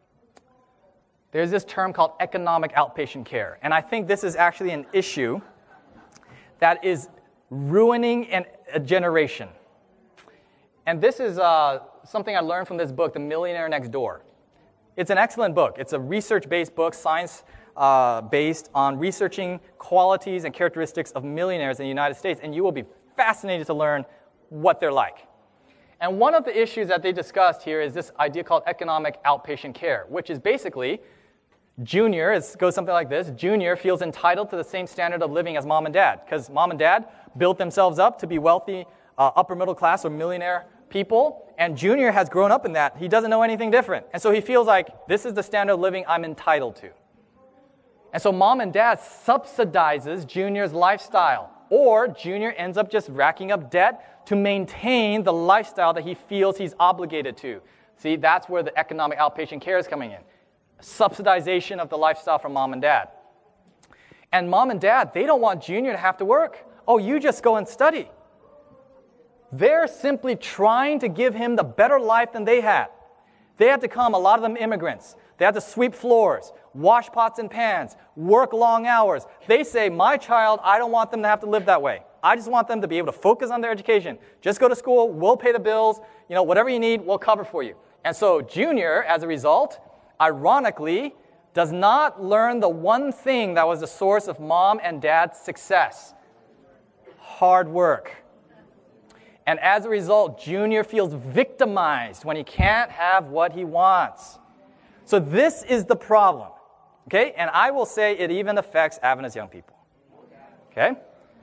there's this term called economic outpatient care, and I think this is actually an issue that is ruining an, a generation. And this is uh, something I learned from this book, The Millionaire Next Door. It's an excellent book. It's a research-based book, science-based, uh, on researching qualities and characteristics of millionaires in the United States, and you will be fascinated to learn what they're like. And one of the issues that they discussed here is this idea called economic outpatient care, which is basically Junior, it goes something like this. Junior feels entitled to the same standard of living as mom and dad, because mom and dad built themselves up to be wealthy, uh, upper middle class or millionaire people, and Junior has grown up in that. He doesn't know anything different. And so he feels like this is the standard of living I'm entitled to. And so mom and dad subsidizes Junior's lifestyle, or Junior ends up just racking up debt to maintain the lifestyle that he feels he's obligated to. See, that's where the economic outpatient care is coming in. Subsidization of the lifestyle from mom and dad. And mom and dad, they don't want Junior to have to work. Oh, you just go and study. They're simply trying to give him the better life than they had. They had to come, a lot of them immigrants. They had to sweep floors, wash pots and pans, work long hours. They say, my child, I don't want them to have to live that way. I just want them to be able to focus on their education. Just go to school, we'll pay the bills, you know, whatever you need, we'll cover for you. And so Junior, as a result, ironically, does not learn the one thing that was the source of mom and dad's success: hard work. And as a result, Junior feels victimized when he can't have what he wants. So this is the problem, okay? And I will say it even affects Adventist young people, okay?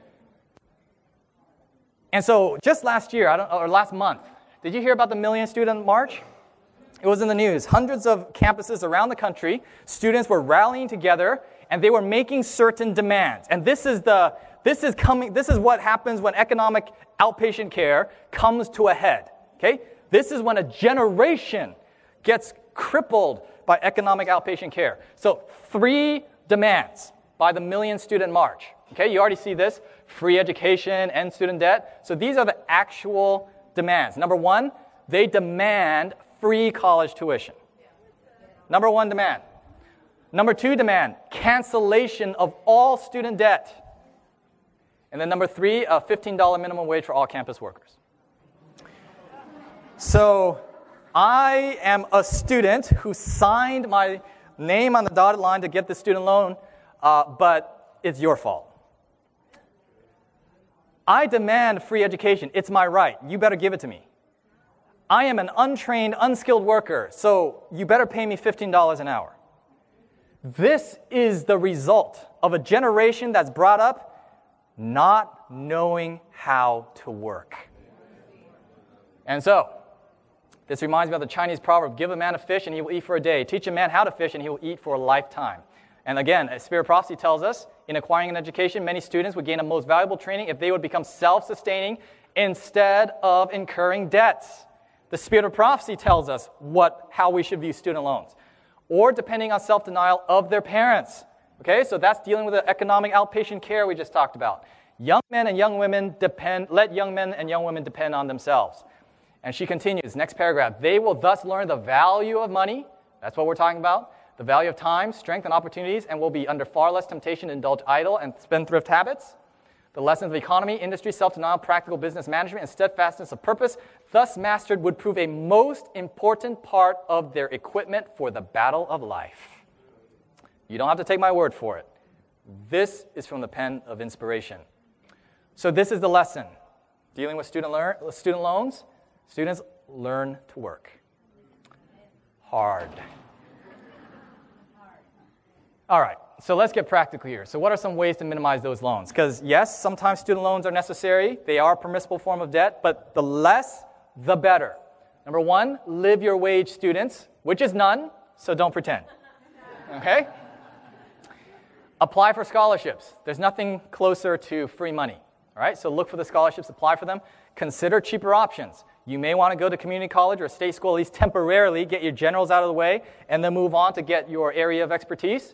And so just last year, I don't, or last month, did you hear about the Million Student March? It was in the news. Hundreds of campuses around the country, students were rallying together, and they were making certain demands. And this is the this is coming. This is what happens when economic outpatient care comes to a head. Okay, this is when a generation gets crippled by economic outpatient care. So three demands by the Million Student March. Okay, you already see this: free education, end student debt. So these are the actual demands. Number one, they demand free college tuition. Number one demand. Number two demand, cancellation of all student debt. And then number three, a fifteen dollars minimum wage for all campus workers. So I am a student who signed my name on the dotted line to get the student loan, uh, but it's your fault. I demand free education. It's my right. You better give it to me. I am an untrained, unskilled worker, so you better pay me fifteen dollars an hour. This is the result of a generation that's brought up not knowing how to work. And so, this reminds me of the Chinese proverb, give a man a fish and he will eat for a day. Teach a man how to fish and he will eat for a lifetime. And again, Spirit of Prophecy tells us, in acquiring an education, many students would gain a most valuable training if they would become self-sustaining instead of incurring debts. The Spirit of Prophecy tells us what, how we should view student loans, or depending on self-denial of their parents. Okay, so that's dealing with the economic outpatient care we just talked about. Young men and young women depend, let young men and young women depend on themselves. And she continues, next paragraph, they will thus learn the value of money, that's what we're talking about, the value of time, strength, and opportunities, and will be under far less temptation to indulge idle and spendthrift habits. The lessons of economy, industry, self-denial, practical business management, and steadfastness of purpose, thus mastered, would prove a most important part of their equipment for the battle of life. You don't have to take my word for it. This is from the pen of inspiration. So this is the lesson. Dealing with student, learn, student loans, students learn to work. Hard. All right, so let's get practical here. So what are some ways to minimize those loans? Because yes, sometimes student loans are necessary. They are a permissible form of debt, but the less, the better. Number one, live your wage, students, which is none, so don't pretend. Okay? Apply for scholarships. There's nothing closer to free money. All right? So look for the scholarships, apply for them. Consider cheaper options. You may want to go to community college or state school, at least temporarily, get your generals out of the way, and then move on to get your area of expertise.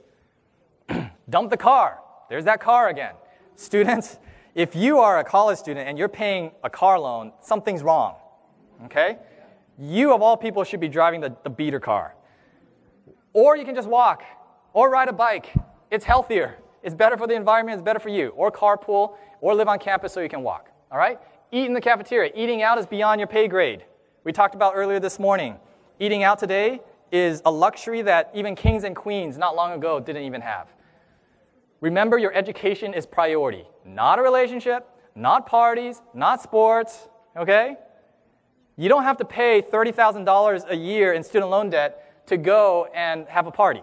Dump the car. There's that car again. Students, if you are a college student and you're paying a car loan, something's wrong. Okay? You, of all people, should be driving the, the beater car. Or you can just walk or ride a bike. It's healthier. It's better for the environment. It's better for you. Or carpool or live on campus so you can walk. All right? Eat in the cafeteria. Eating out is beyond your pay grade. We talked about earlier this morning. Eating out today is a luxury that even kings and queens not long ago didn't even have. Remember, your education is priority. Not a relationship, not parties, not sports, okay? You don't have to pay thirty thousand dollars a year in student loan debt to go and have a party.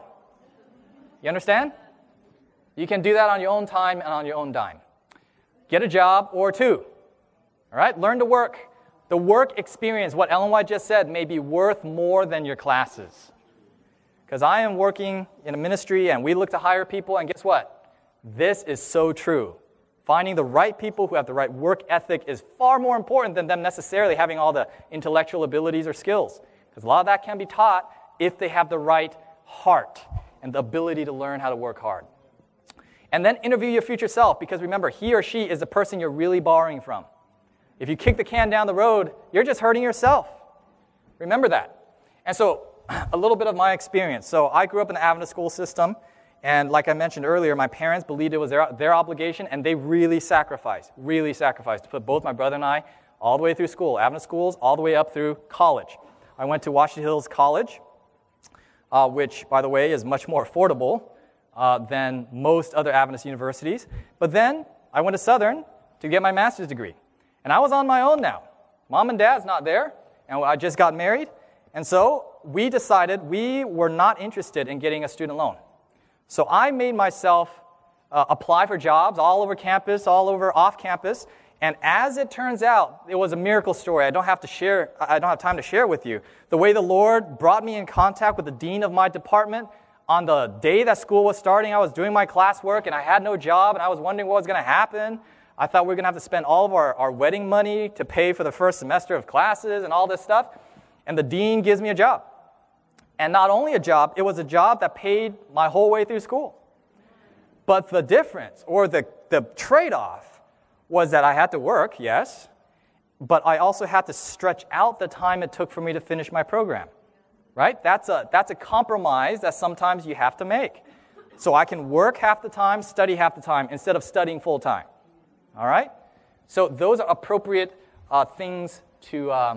You understand? You can do that on your own time and on your own dime. Get a job or two. All right? Learn to work. The work experience, what Ellen White just said, may be worth more than your classes. Because I am working in a ministry and we look to hire people, and guess what? This is so true. Finding the right people who have the right work ethic is far more important than them necessarily having all the intellectual abilities or skills. Because a lot of that can be taught if they have the right heart and the ability to learn how to work hard. And then interview your future self, because remember, he or she is the person you're really borrowing from. If you kick the can down the road, you're just hurting yourself. Remember that. And so, a little bit of my experience. So I grew up in the Adventist school system, and like I mentioned earlier, my parents believed it was their, their obligation, and they really sacrificed, really sacrificed to put both my brother and I all the way through school, Adventist schools, all the way up through college. I went to Washington Hills College, uh, which, by the way, is much more affordable uh, than most other Adventist universities. But then I went to Southern to get my master's degree. And I was on my own now. Mom and Dad's not there, and I just got married. And so we decided we were not interested in getting a student loan. So I made myself uh, apply for jobs all over campus, all over off campus. And as it turns out, it was a miracle story. I don't have to share, I don't have time to share with you. The way the Lord brought me in contact with the dean of my department on the day that school was starting. I was doing my classwork and I had no job and I was wondering what was going to happen. I thought we were going to have to spend all of our, our wedding money to pay for the first semester of classes and all this stuff. And the dean gives me a job. And not only a job, it was a job that paid my whole way through school. But the difference, or the, the trade-off, was that I had to work, yes, but I also had to stretch out the time it took for me to finish my program. Right? That's a, that's a compromise that sometimes you have to make. So I can work half the time, study half the time, instead of studying full time. All right? So those are appropriate uh, things to, um,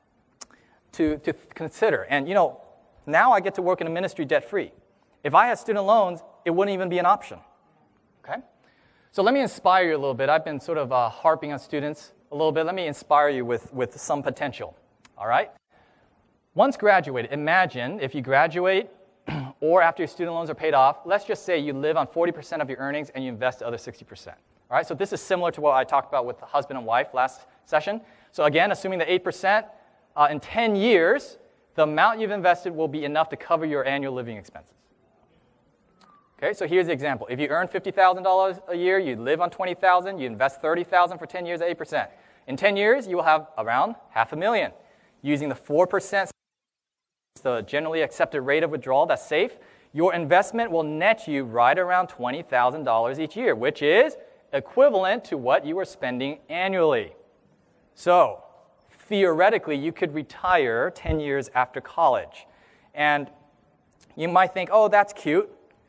to, to consider. And, you know, now I get to work in a ministry debt-free. If I had student loans, it wouldn't even be an option. Okay? So let me inspire you a little bit. I've been sort of uh, harping on students a little bit. Let me inspire you with, with some potential. All right? Once graduated, imagine if you graduate or after your student loans are paid off, let's just say you live on forty percent of your earnings and you invest the other sixty percent. All right? So this is similar to what I talked about with the husband and wife last session. So again, assuming the eight percent, uh, in ten years, the amount you've invested will be enough to cover your annual living expenses. Okay, so here's the example. If you earn fifty thousand dollars a year, you live on twenty thousand dollars, you invest thirty thousand dollars for ten years at eight percent. In ten years, you will have around half a million. Using the four percent, the generally accepted rate of withdrawal that's safe, your investment will net you right around twenty thousand dollars each year, which is equivalent to what you are spending annually. So, theoretically, you could retire ten years after college. And you might think, oh, that's cute.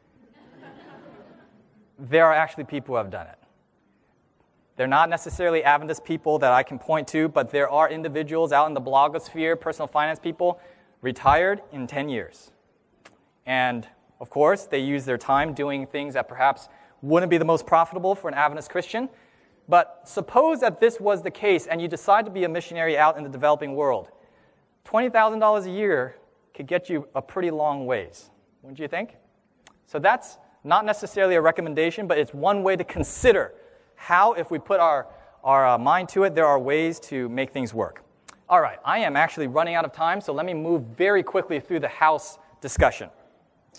There are actually people who have done it. They're not necessarily Adventist people that I can point to, but there are individuals out in the blogosphere, personal finance people, retired in ten years. And, of course, they use their time doing things that perhaps wouldn't be the most profitable for an Adventist Christian. But suppose that this was the case and you decide to be a missionary out in the developing world. twenty thousand dollars a year could get you a pretty long ways, wouldn't you think? So that's not necessarily a recommendation, but it's one way to consider how, if we put our, our uh, mind to it, there are ways to make things work. All right, I am actually running out of time, so let me move very quickly through the house discussion.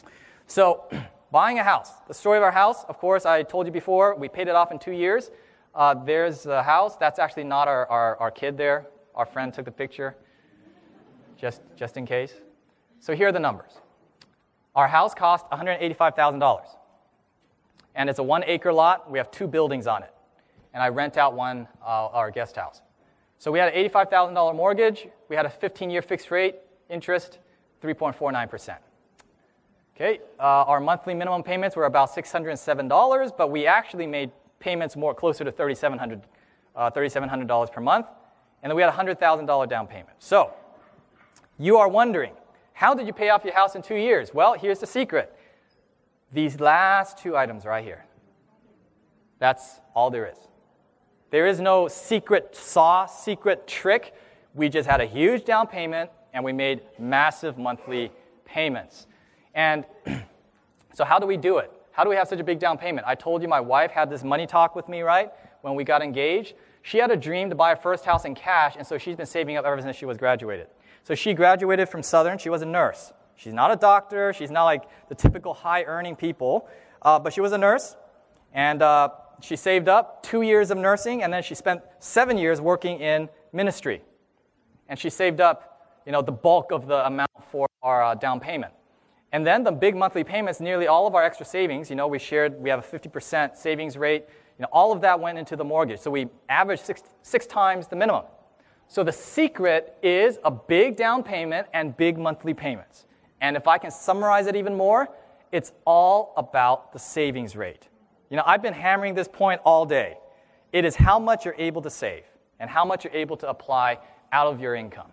So buying a house. The story of our house, of course, I told you before, we paid it off in two years. Uh, there's the house. That's actually not our, our, our kid there. Our friend took the picture, just, just in case. So here are the numbers. Our house cost one hundred eighty-five thousand dollars. And it's a one-acre lot. We have two buildings on it. And I rent out one, uh, our guest house. So we had an eighty-five thousand dollars mortgage. We had a fifteen-year fixed rate interest, three point four nine percent. Okay, uh, our monthly minimum payments were about six hundred seven dollars, but we actually made payments more closer to three thousand seven hundred dollars uh, three thousand seven hundred dollars per month. And then we had a one hundred thousand dollars down payment. So you are wondering, how did you pay off your house in two years? Well, here's the secret. These last two items right here. That's all there is. There is no secret sauce, secret trick. We just had a huge down payment, and we made massive monthly payments. And so how do we do it? How do we have such a big down payment? I told you my wife had this money talk with me, right, when we got engaged. She had a dream to buy her first house in cash, and so she's been saving up ever since she was graduated. So she graduated from Southern. She was a nurse. She's not a doctor. She's not like the typical high-earning people, uh, but she was a nurse, and uh, she saved up two years of nursing, and then she spent seven years working in ministry. And she saved up, you know, the bulk of the amount for our uh, down payment. And then the big monthly payments, nearly all of our extra savings, you know, we shared, we have a fifty percent savings rate. You know, all of that went into the mortgage. So we averaged six, six times the minimum. So the secret is a big down payment and big monthly payments. And if I can summarize it even more, it's all about the savings rate. You know, I've been hammering this point all day. It is how much you're able to save and how much you're able to apply out of your income.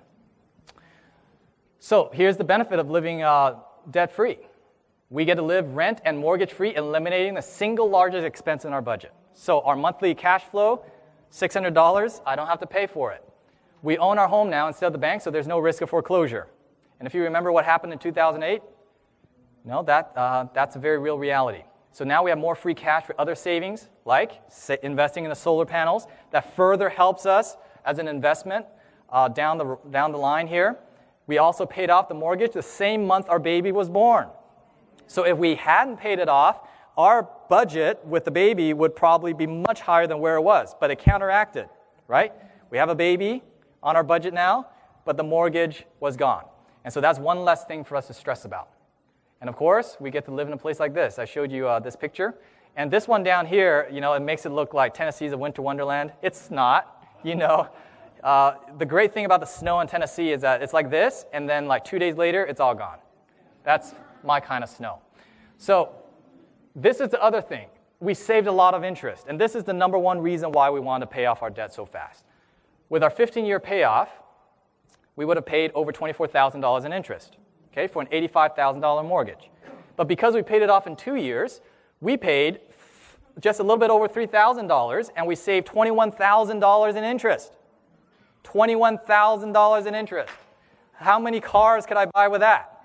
So here's the benefit of living uh, debt-free. We get to live rent and mortgage-free, eliminating the single largest expense in our budget. So our monthly cash flow, six hundred dollars, I don't have to pay for it. We own our home now instead of the bank, so there's no risk of foreclosure. And if you remember what happened in two thousand eight, no, that, uh, that's a very real reality. So now we have more free cash for other savings, like investing in the solar panels. That further helps us as an investment uh, down the, down the line here. We also paid off the mortgage the same month our baby was born. So if we hadn't paid it off, our budget with the baby would probably be much higher than where it was, but it counteracted, right? We have a baby on our budget now, but the mortgage was gone. And so that's one less thing for us to stress about. And of course, we get to live in a place like this. I showed you uh, this picture. And this one down here, you know, it makes it look like Tennessee's a winter wonderland. It's not, you know. Uh, the great thing about the snow in Tennessee is that it's like this, and then like two days later, it's all gone. That's my kind of snow. So this is the other thing. We saved a lot of interest. And this is the number one reason why we wanted to pay off our debt so fast. With our fifteen-year payoff, we would have paid over twenty-four thousand dollars in interest, okay, for an eighty-five thousand dollars mortgage. But because we paid it off in two years, we paid just a little bit over three thousand dollars, and we saved twenty-one thousand dollars in interest. twenty-one thousand dollars in interest. How many cars could I buy with that?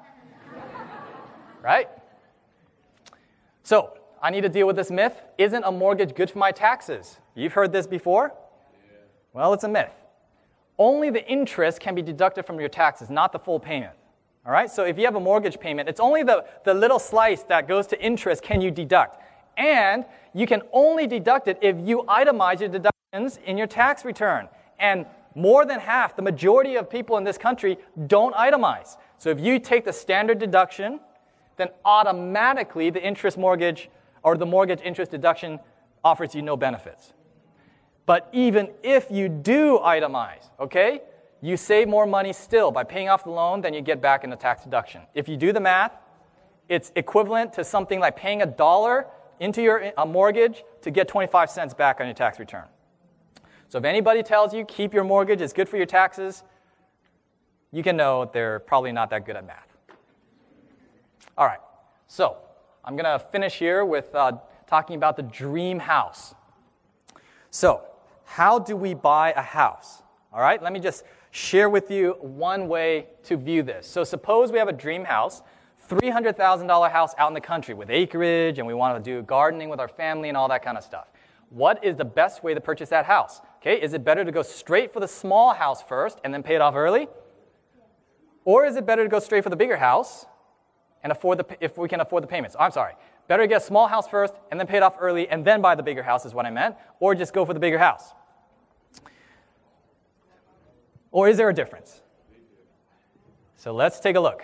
Right? So, I need to deal with this myth. Isn't a mortgage good for my taxes? You've heard this before? Yeah. Well, it's a myth. Only the interest can be deducted from your taxes, not the full payment. All right? So if you have a mortgage payment, it's only the, the little slice that goes to interest can you deduct. And you can only deduct it if you itemize your deductions in your tax return. And more than half, the majority of people in this country don't itemize. So if you take the standard deduction, then automatically the interest mortgage or the mortgage interest deduction offers you no benefits. But even if you do itemize, okay, you save more money still by paying off the loan than you get back in the tax deduction. If you do the math, it's equivalent to something like paying a dollar into your a mortgage to get twenty-five cents back on your tax return. So if anybody tells you keep your mortgage, it's good for your taxes, you can know they're probably not that good at math. All right, so I'm going to finish here with uh, talking about the dream house. So how do we buy a house? All right, let me just share with you one way to view this. So suppose we have a dream house, three hundred thousand dollars house out in the country with acreage, and we want to do gardening with our family and all that kind of stuff. What is the best way to purchase that house? Okay, is it better to go straight for the small house first and then pay it off early? Or is it better to go straight for the bigger house and afford the, if we can afford the payments. I'm sorry. Better get a small house first and then pay it off early and then buy the bigger house is what I meant, or just go for the bigger house. Or is there a difference? So let's take a look.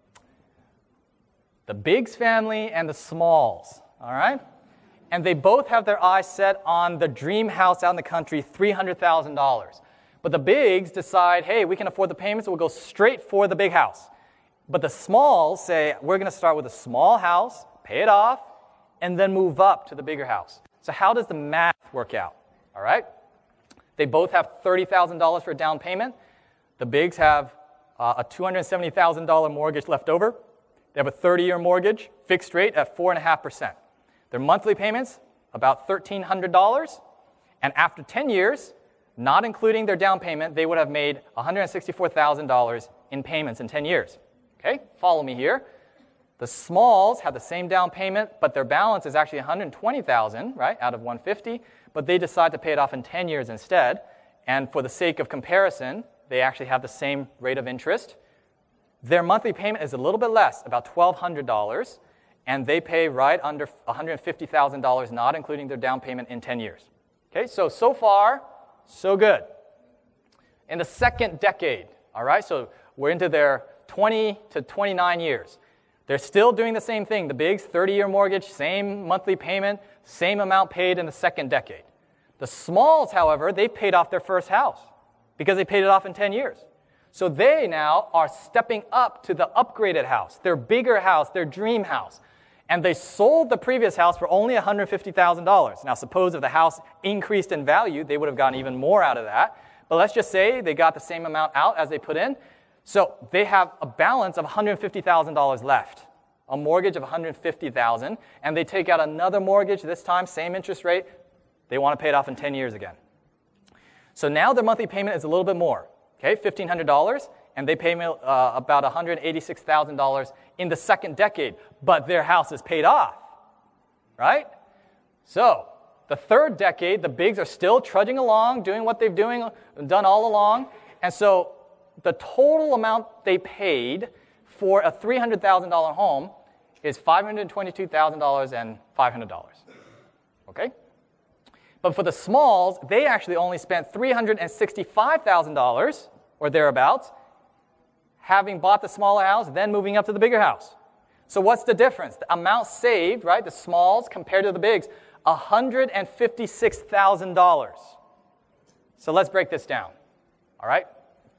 The Biggs family and the Smalls, all right? And they both have their eyes set on the dream house out in the country, three hundred thousand dollars. But the Biggs decide, hey, we can afford the payments, we'll go straight for the big house. But the Smalls say, we're going to start with a small house, pay it off, and then move up to the bigger house. So how does the math work out? All right? They both have thirty thousand dollars for a down payment. The Biggs have uh, a two hundred seventy thousand dollars mortgage left over. They have a thirty-year mortgage, fixed rate at four point five percent. Their monthly payments, about one thousand three hundred dollars. And after ten years, not including their down payment, they would have made one hundred sixty-four thousand dollars in payments in ten years. Okay, follow me here. The Smalls have the same down payment, but their balance is actually one hundred twenty thousand dollars, right, out of one hundred fifty thousand dollars, but they decide to pay it off in ten years instead. And for the sake of comparison, they actually have the same rate of interest. Their monthly payment is a little bit less, about twelve hundred dollars, and they pay right under one hundred fifty thousand dollars, not including their down payment in ten years. Okay, so, so far, so good. In the second decade, all right, so we're into their twenty to twenty-nine years. They're still doing the same thing. The Biggs, thirty-year mortgage, same monthly payment, same amount paid in the second decade. The Smalls, however, they paid off their first house because they paid it off in ten years. So they now are stepping up to the upgraded house, their bigger house, their dream house. And they sold the previous house for only one hundred fifty thousand dollars. Now, suppose if the house increased in value, they would have gotten even more out of that. But let's just say they got the same amount out as they put in. So they have a balance of one hundred fifty thousand dollars left, a mortgage of one hundred fifty thousand dollars, and they take out another mortgage, this time, same interest rate. They want to pay it off in ten years again. So now their monthly payment is a little bit more, okay, fifteen hundred dollars, and they pay uh, about one hundred eighty-six thousand dollars in the second decade, but their house is paid off, right? So the third decade, the Biggs are still trudging along, doing what they've doing, done all along, and so the total amount they paid for a three hundred thousand dollars home is five hundred twenty-two thousand dollars and five hundred dollars, okay? But for the Smalls, they actually only spent three hundred sixty-five thousand dollars, or thereabouts, having bought the smaller house, then moving up to the bigger house. So what's the difference? The amount saved, right, the Smalls compared to the Biggs, one hundred fifty-six thousand dollars. So let's break this down, all right?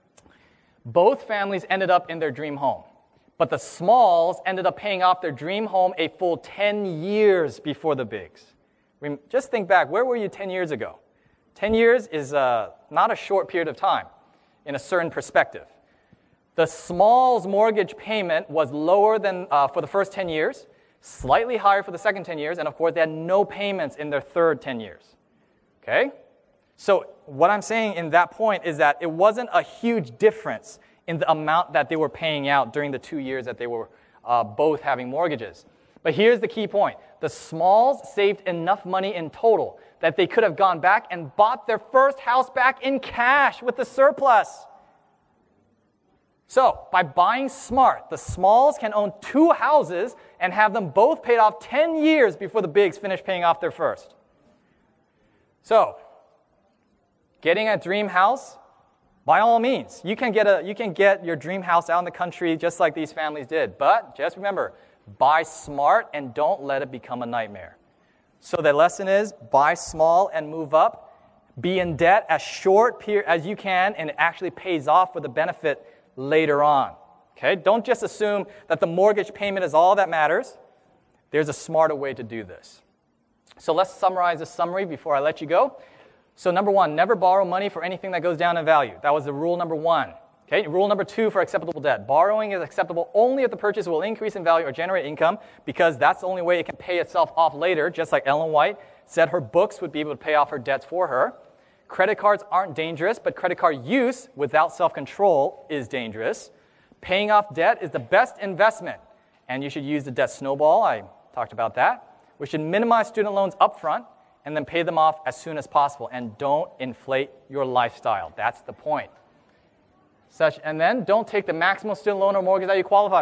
Both families ended up in their dream home, but the Smalls ended up paying off their dream home a full ten years before the Biggs. Just think back, where were you ten years ago? ten years is uh, not a short period of time in a certain perspective. The Smalls' mortgage payment was lower than uh, for the first ten years, slightly higher for the second ten years, and of course they had no payments in their third ten years. Okay? So what I'm saying in that point is that it wasn't a huge difference in the amount that they were paying out during the two years that they were uh, both having mortgages. But here's the key point. The Smalls saved enough money in total that they could have gone back and bought their first house back in cash with the surplus. So, by buying smart, the Smalls can own two houses and have them both paid off ten years before the Biggs finish paying off their first. So, getting a dream house, by all means, you can get a you can get your dream house out in the country just like these families did. But just remember, buy smart and don't let it become a nightmare. So the lesson is, buy small and move up. Be in debt as short period as you can, and it actually pays off for the benefit later on. Okay? Don't just assume that the mortgage payment is all that matters. There's a smarter way to do this. So let's summarize this summary before I let you go. So number one, never borrow money for anything that goes down in value. That was the rule number one. Okay? Rule number two for acceptable debt. Borrowing is acceptable only if the purchase will increase in value or generate income, because that's the only way it can pay itself off later, just like Ellen White said her books would be able to pay off her debts for her. Credit cards aren't dangerous, but credit card use without self-control is dangerous. Paying off debt is the best investment, and you should use the debt snowball. I talked about that. We should minimize student loans up front and then pay them off as soon as possible, and don't inflate your lifestyle. That's the point. Such, and then don't take the maximum student loan or mortgage that you qualify for.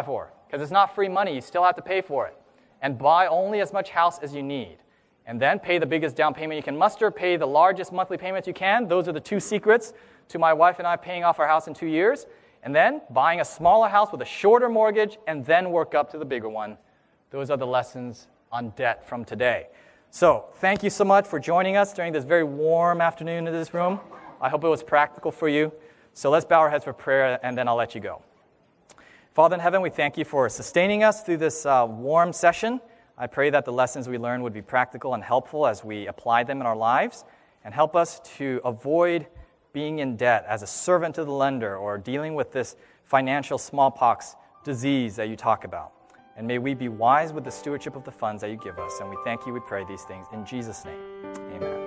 because it's not free money. You still have to pay for it. And buy only as much house as you need. And then pay the biggest down payment you can muster, pay the largest monthly payments you can. Those are the two secrets to my wife and I paying off our house in two years. And then buying a smaller house with a shorter mortgage, and then work up to the bigger one. Those are the lessons on debt from today. So thank you so much for joining us during this very warm afternoon in this room. I hope it was practical for you. So let's bow our heads for prayer, and then I'll let you go. Father in heaven, we thank you for sustaining us through this uh, warm session. I pray that the lessons we learned would be practical and helpful as we apply them in our lives, and help us to avoid being in debt as a servant to the lender or dealing with this financial smallpox disease that you talk about. And may we be wise with the stewardship of the funds that you give us. And we thank you, we pray these things in Jesus' name. Amen.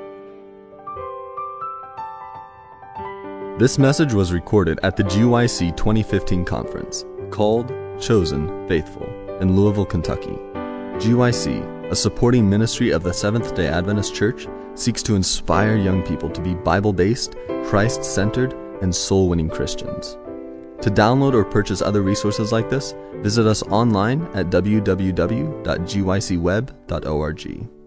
This message was recorded at the G Y C twenty fifteen conference, called Chosen Faithful, in Louisville, Kentucky. G Y C, a supporting ministry of the Seventh-day Adventist Church, seeks to inspire young people to be Bible-based, Christ-centered, and soul-winning Christians. To download or purchase other resources like this, visit us online at w w w dot g y c web dot org.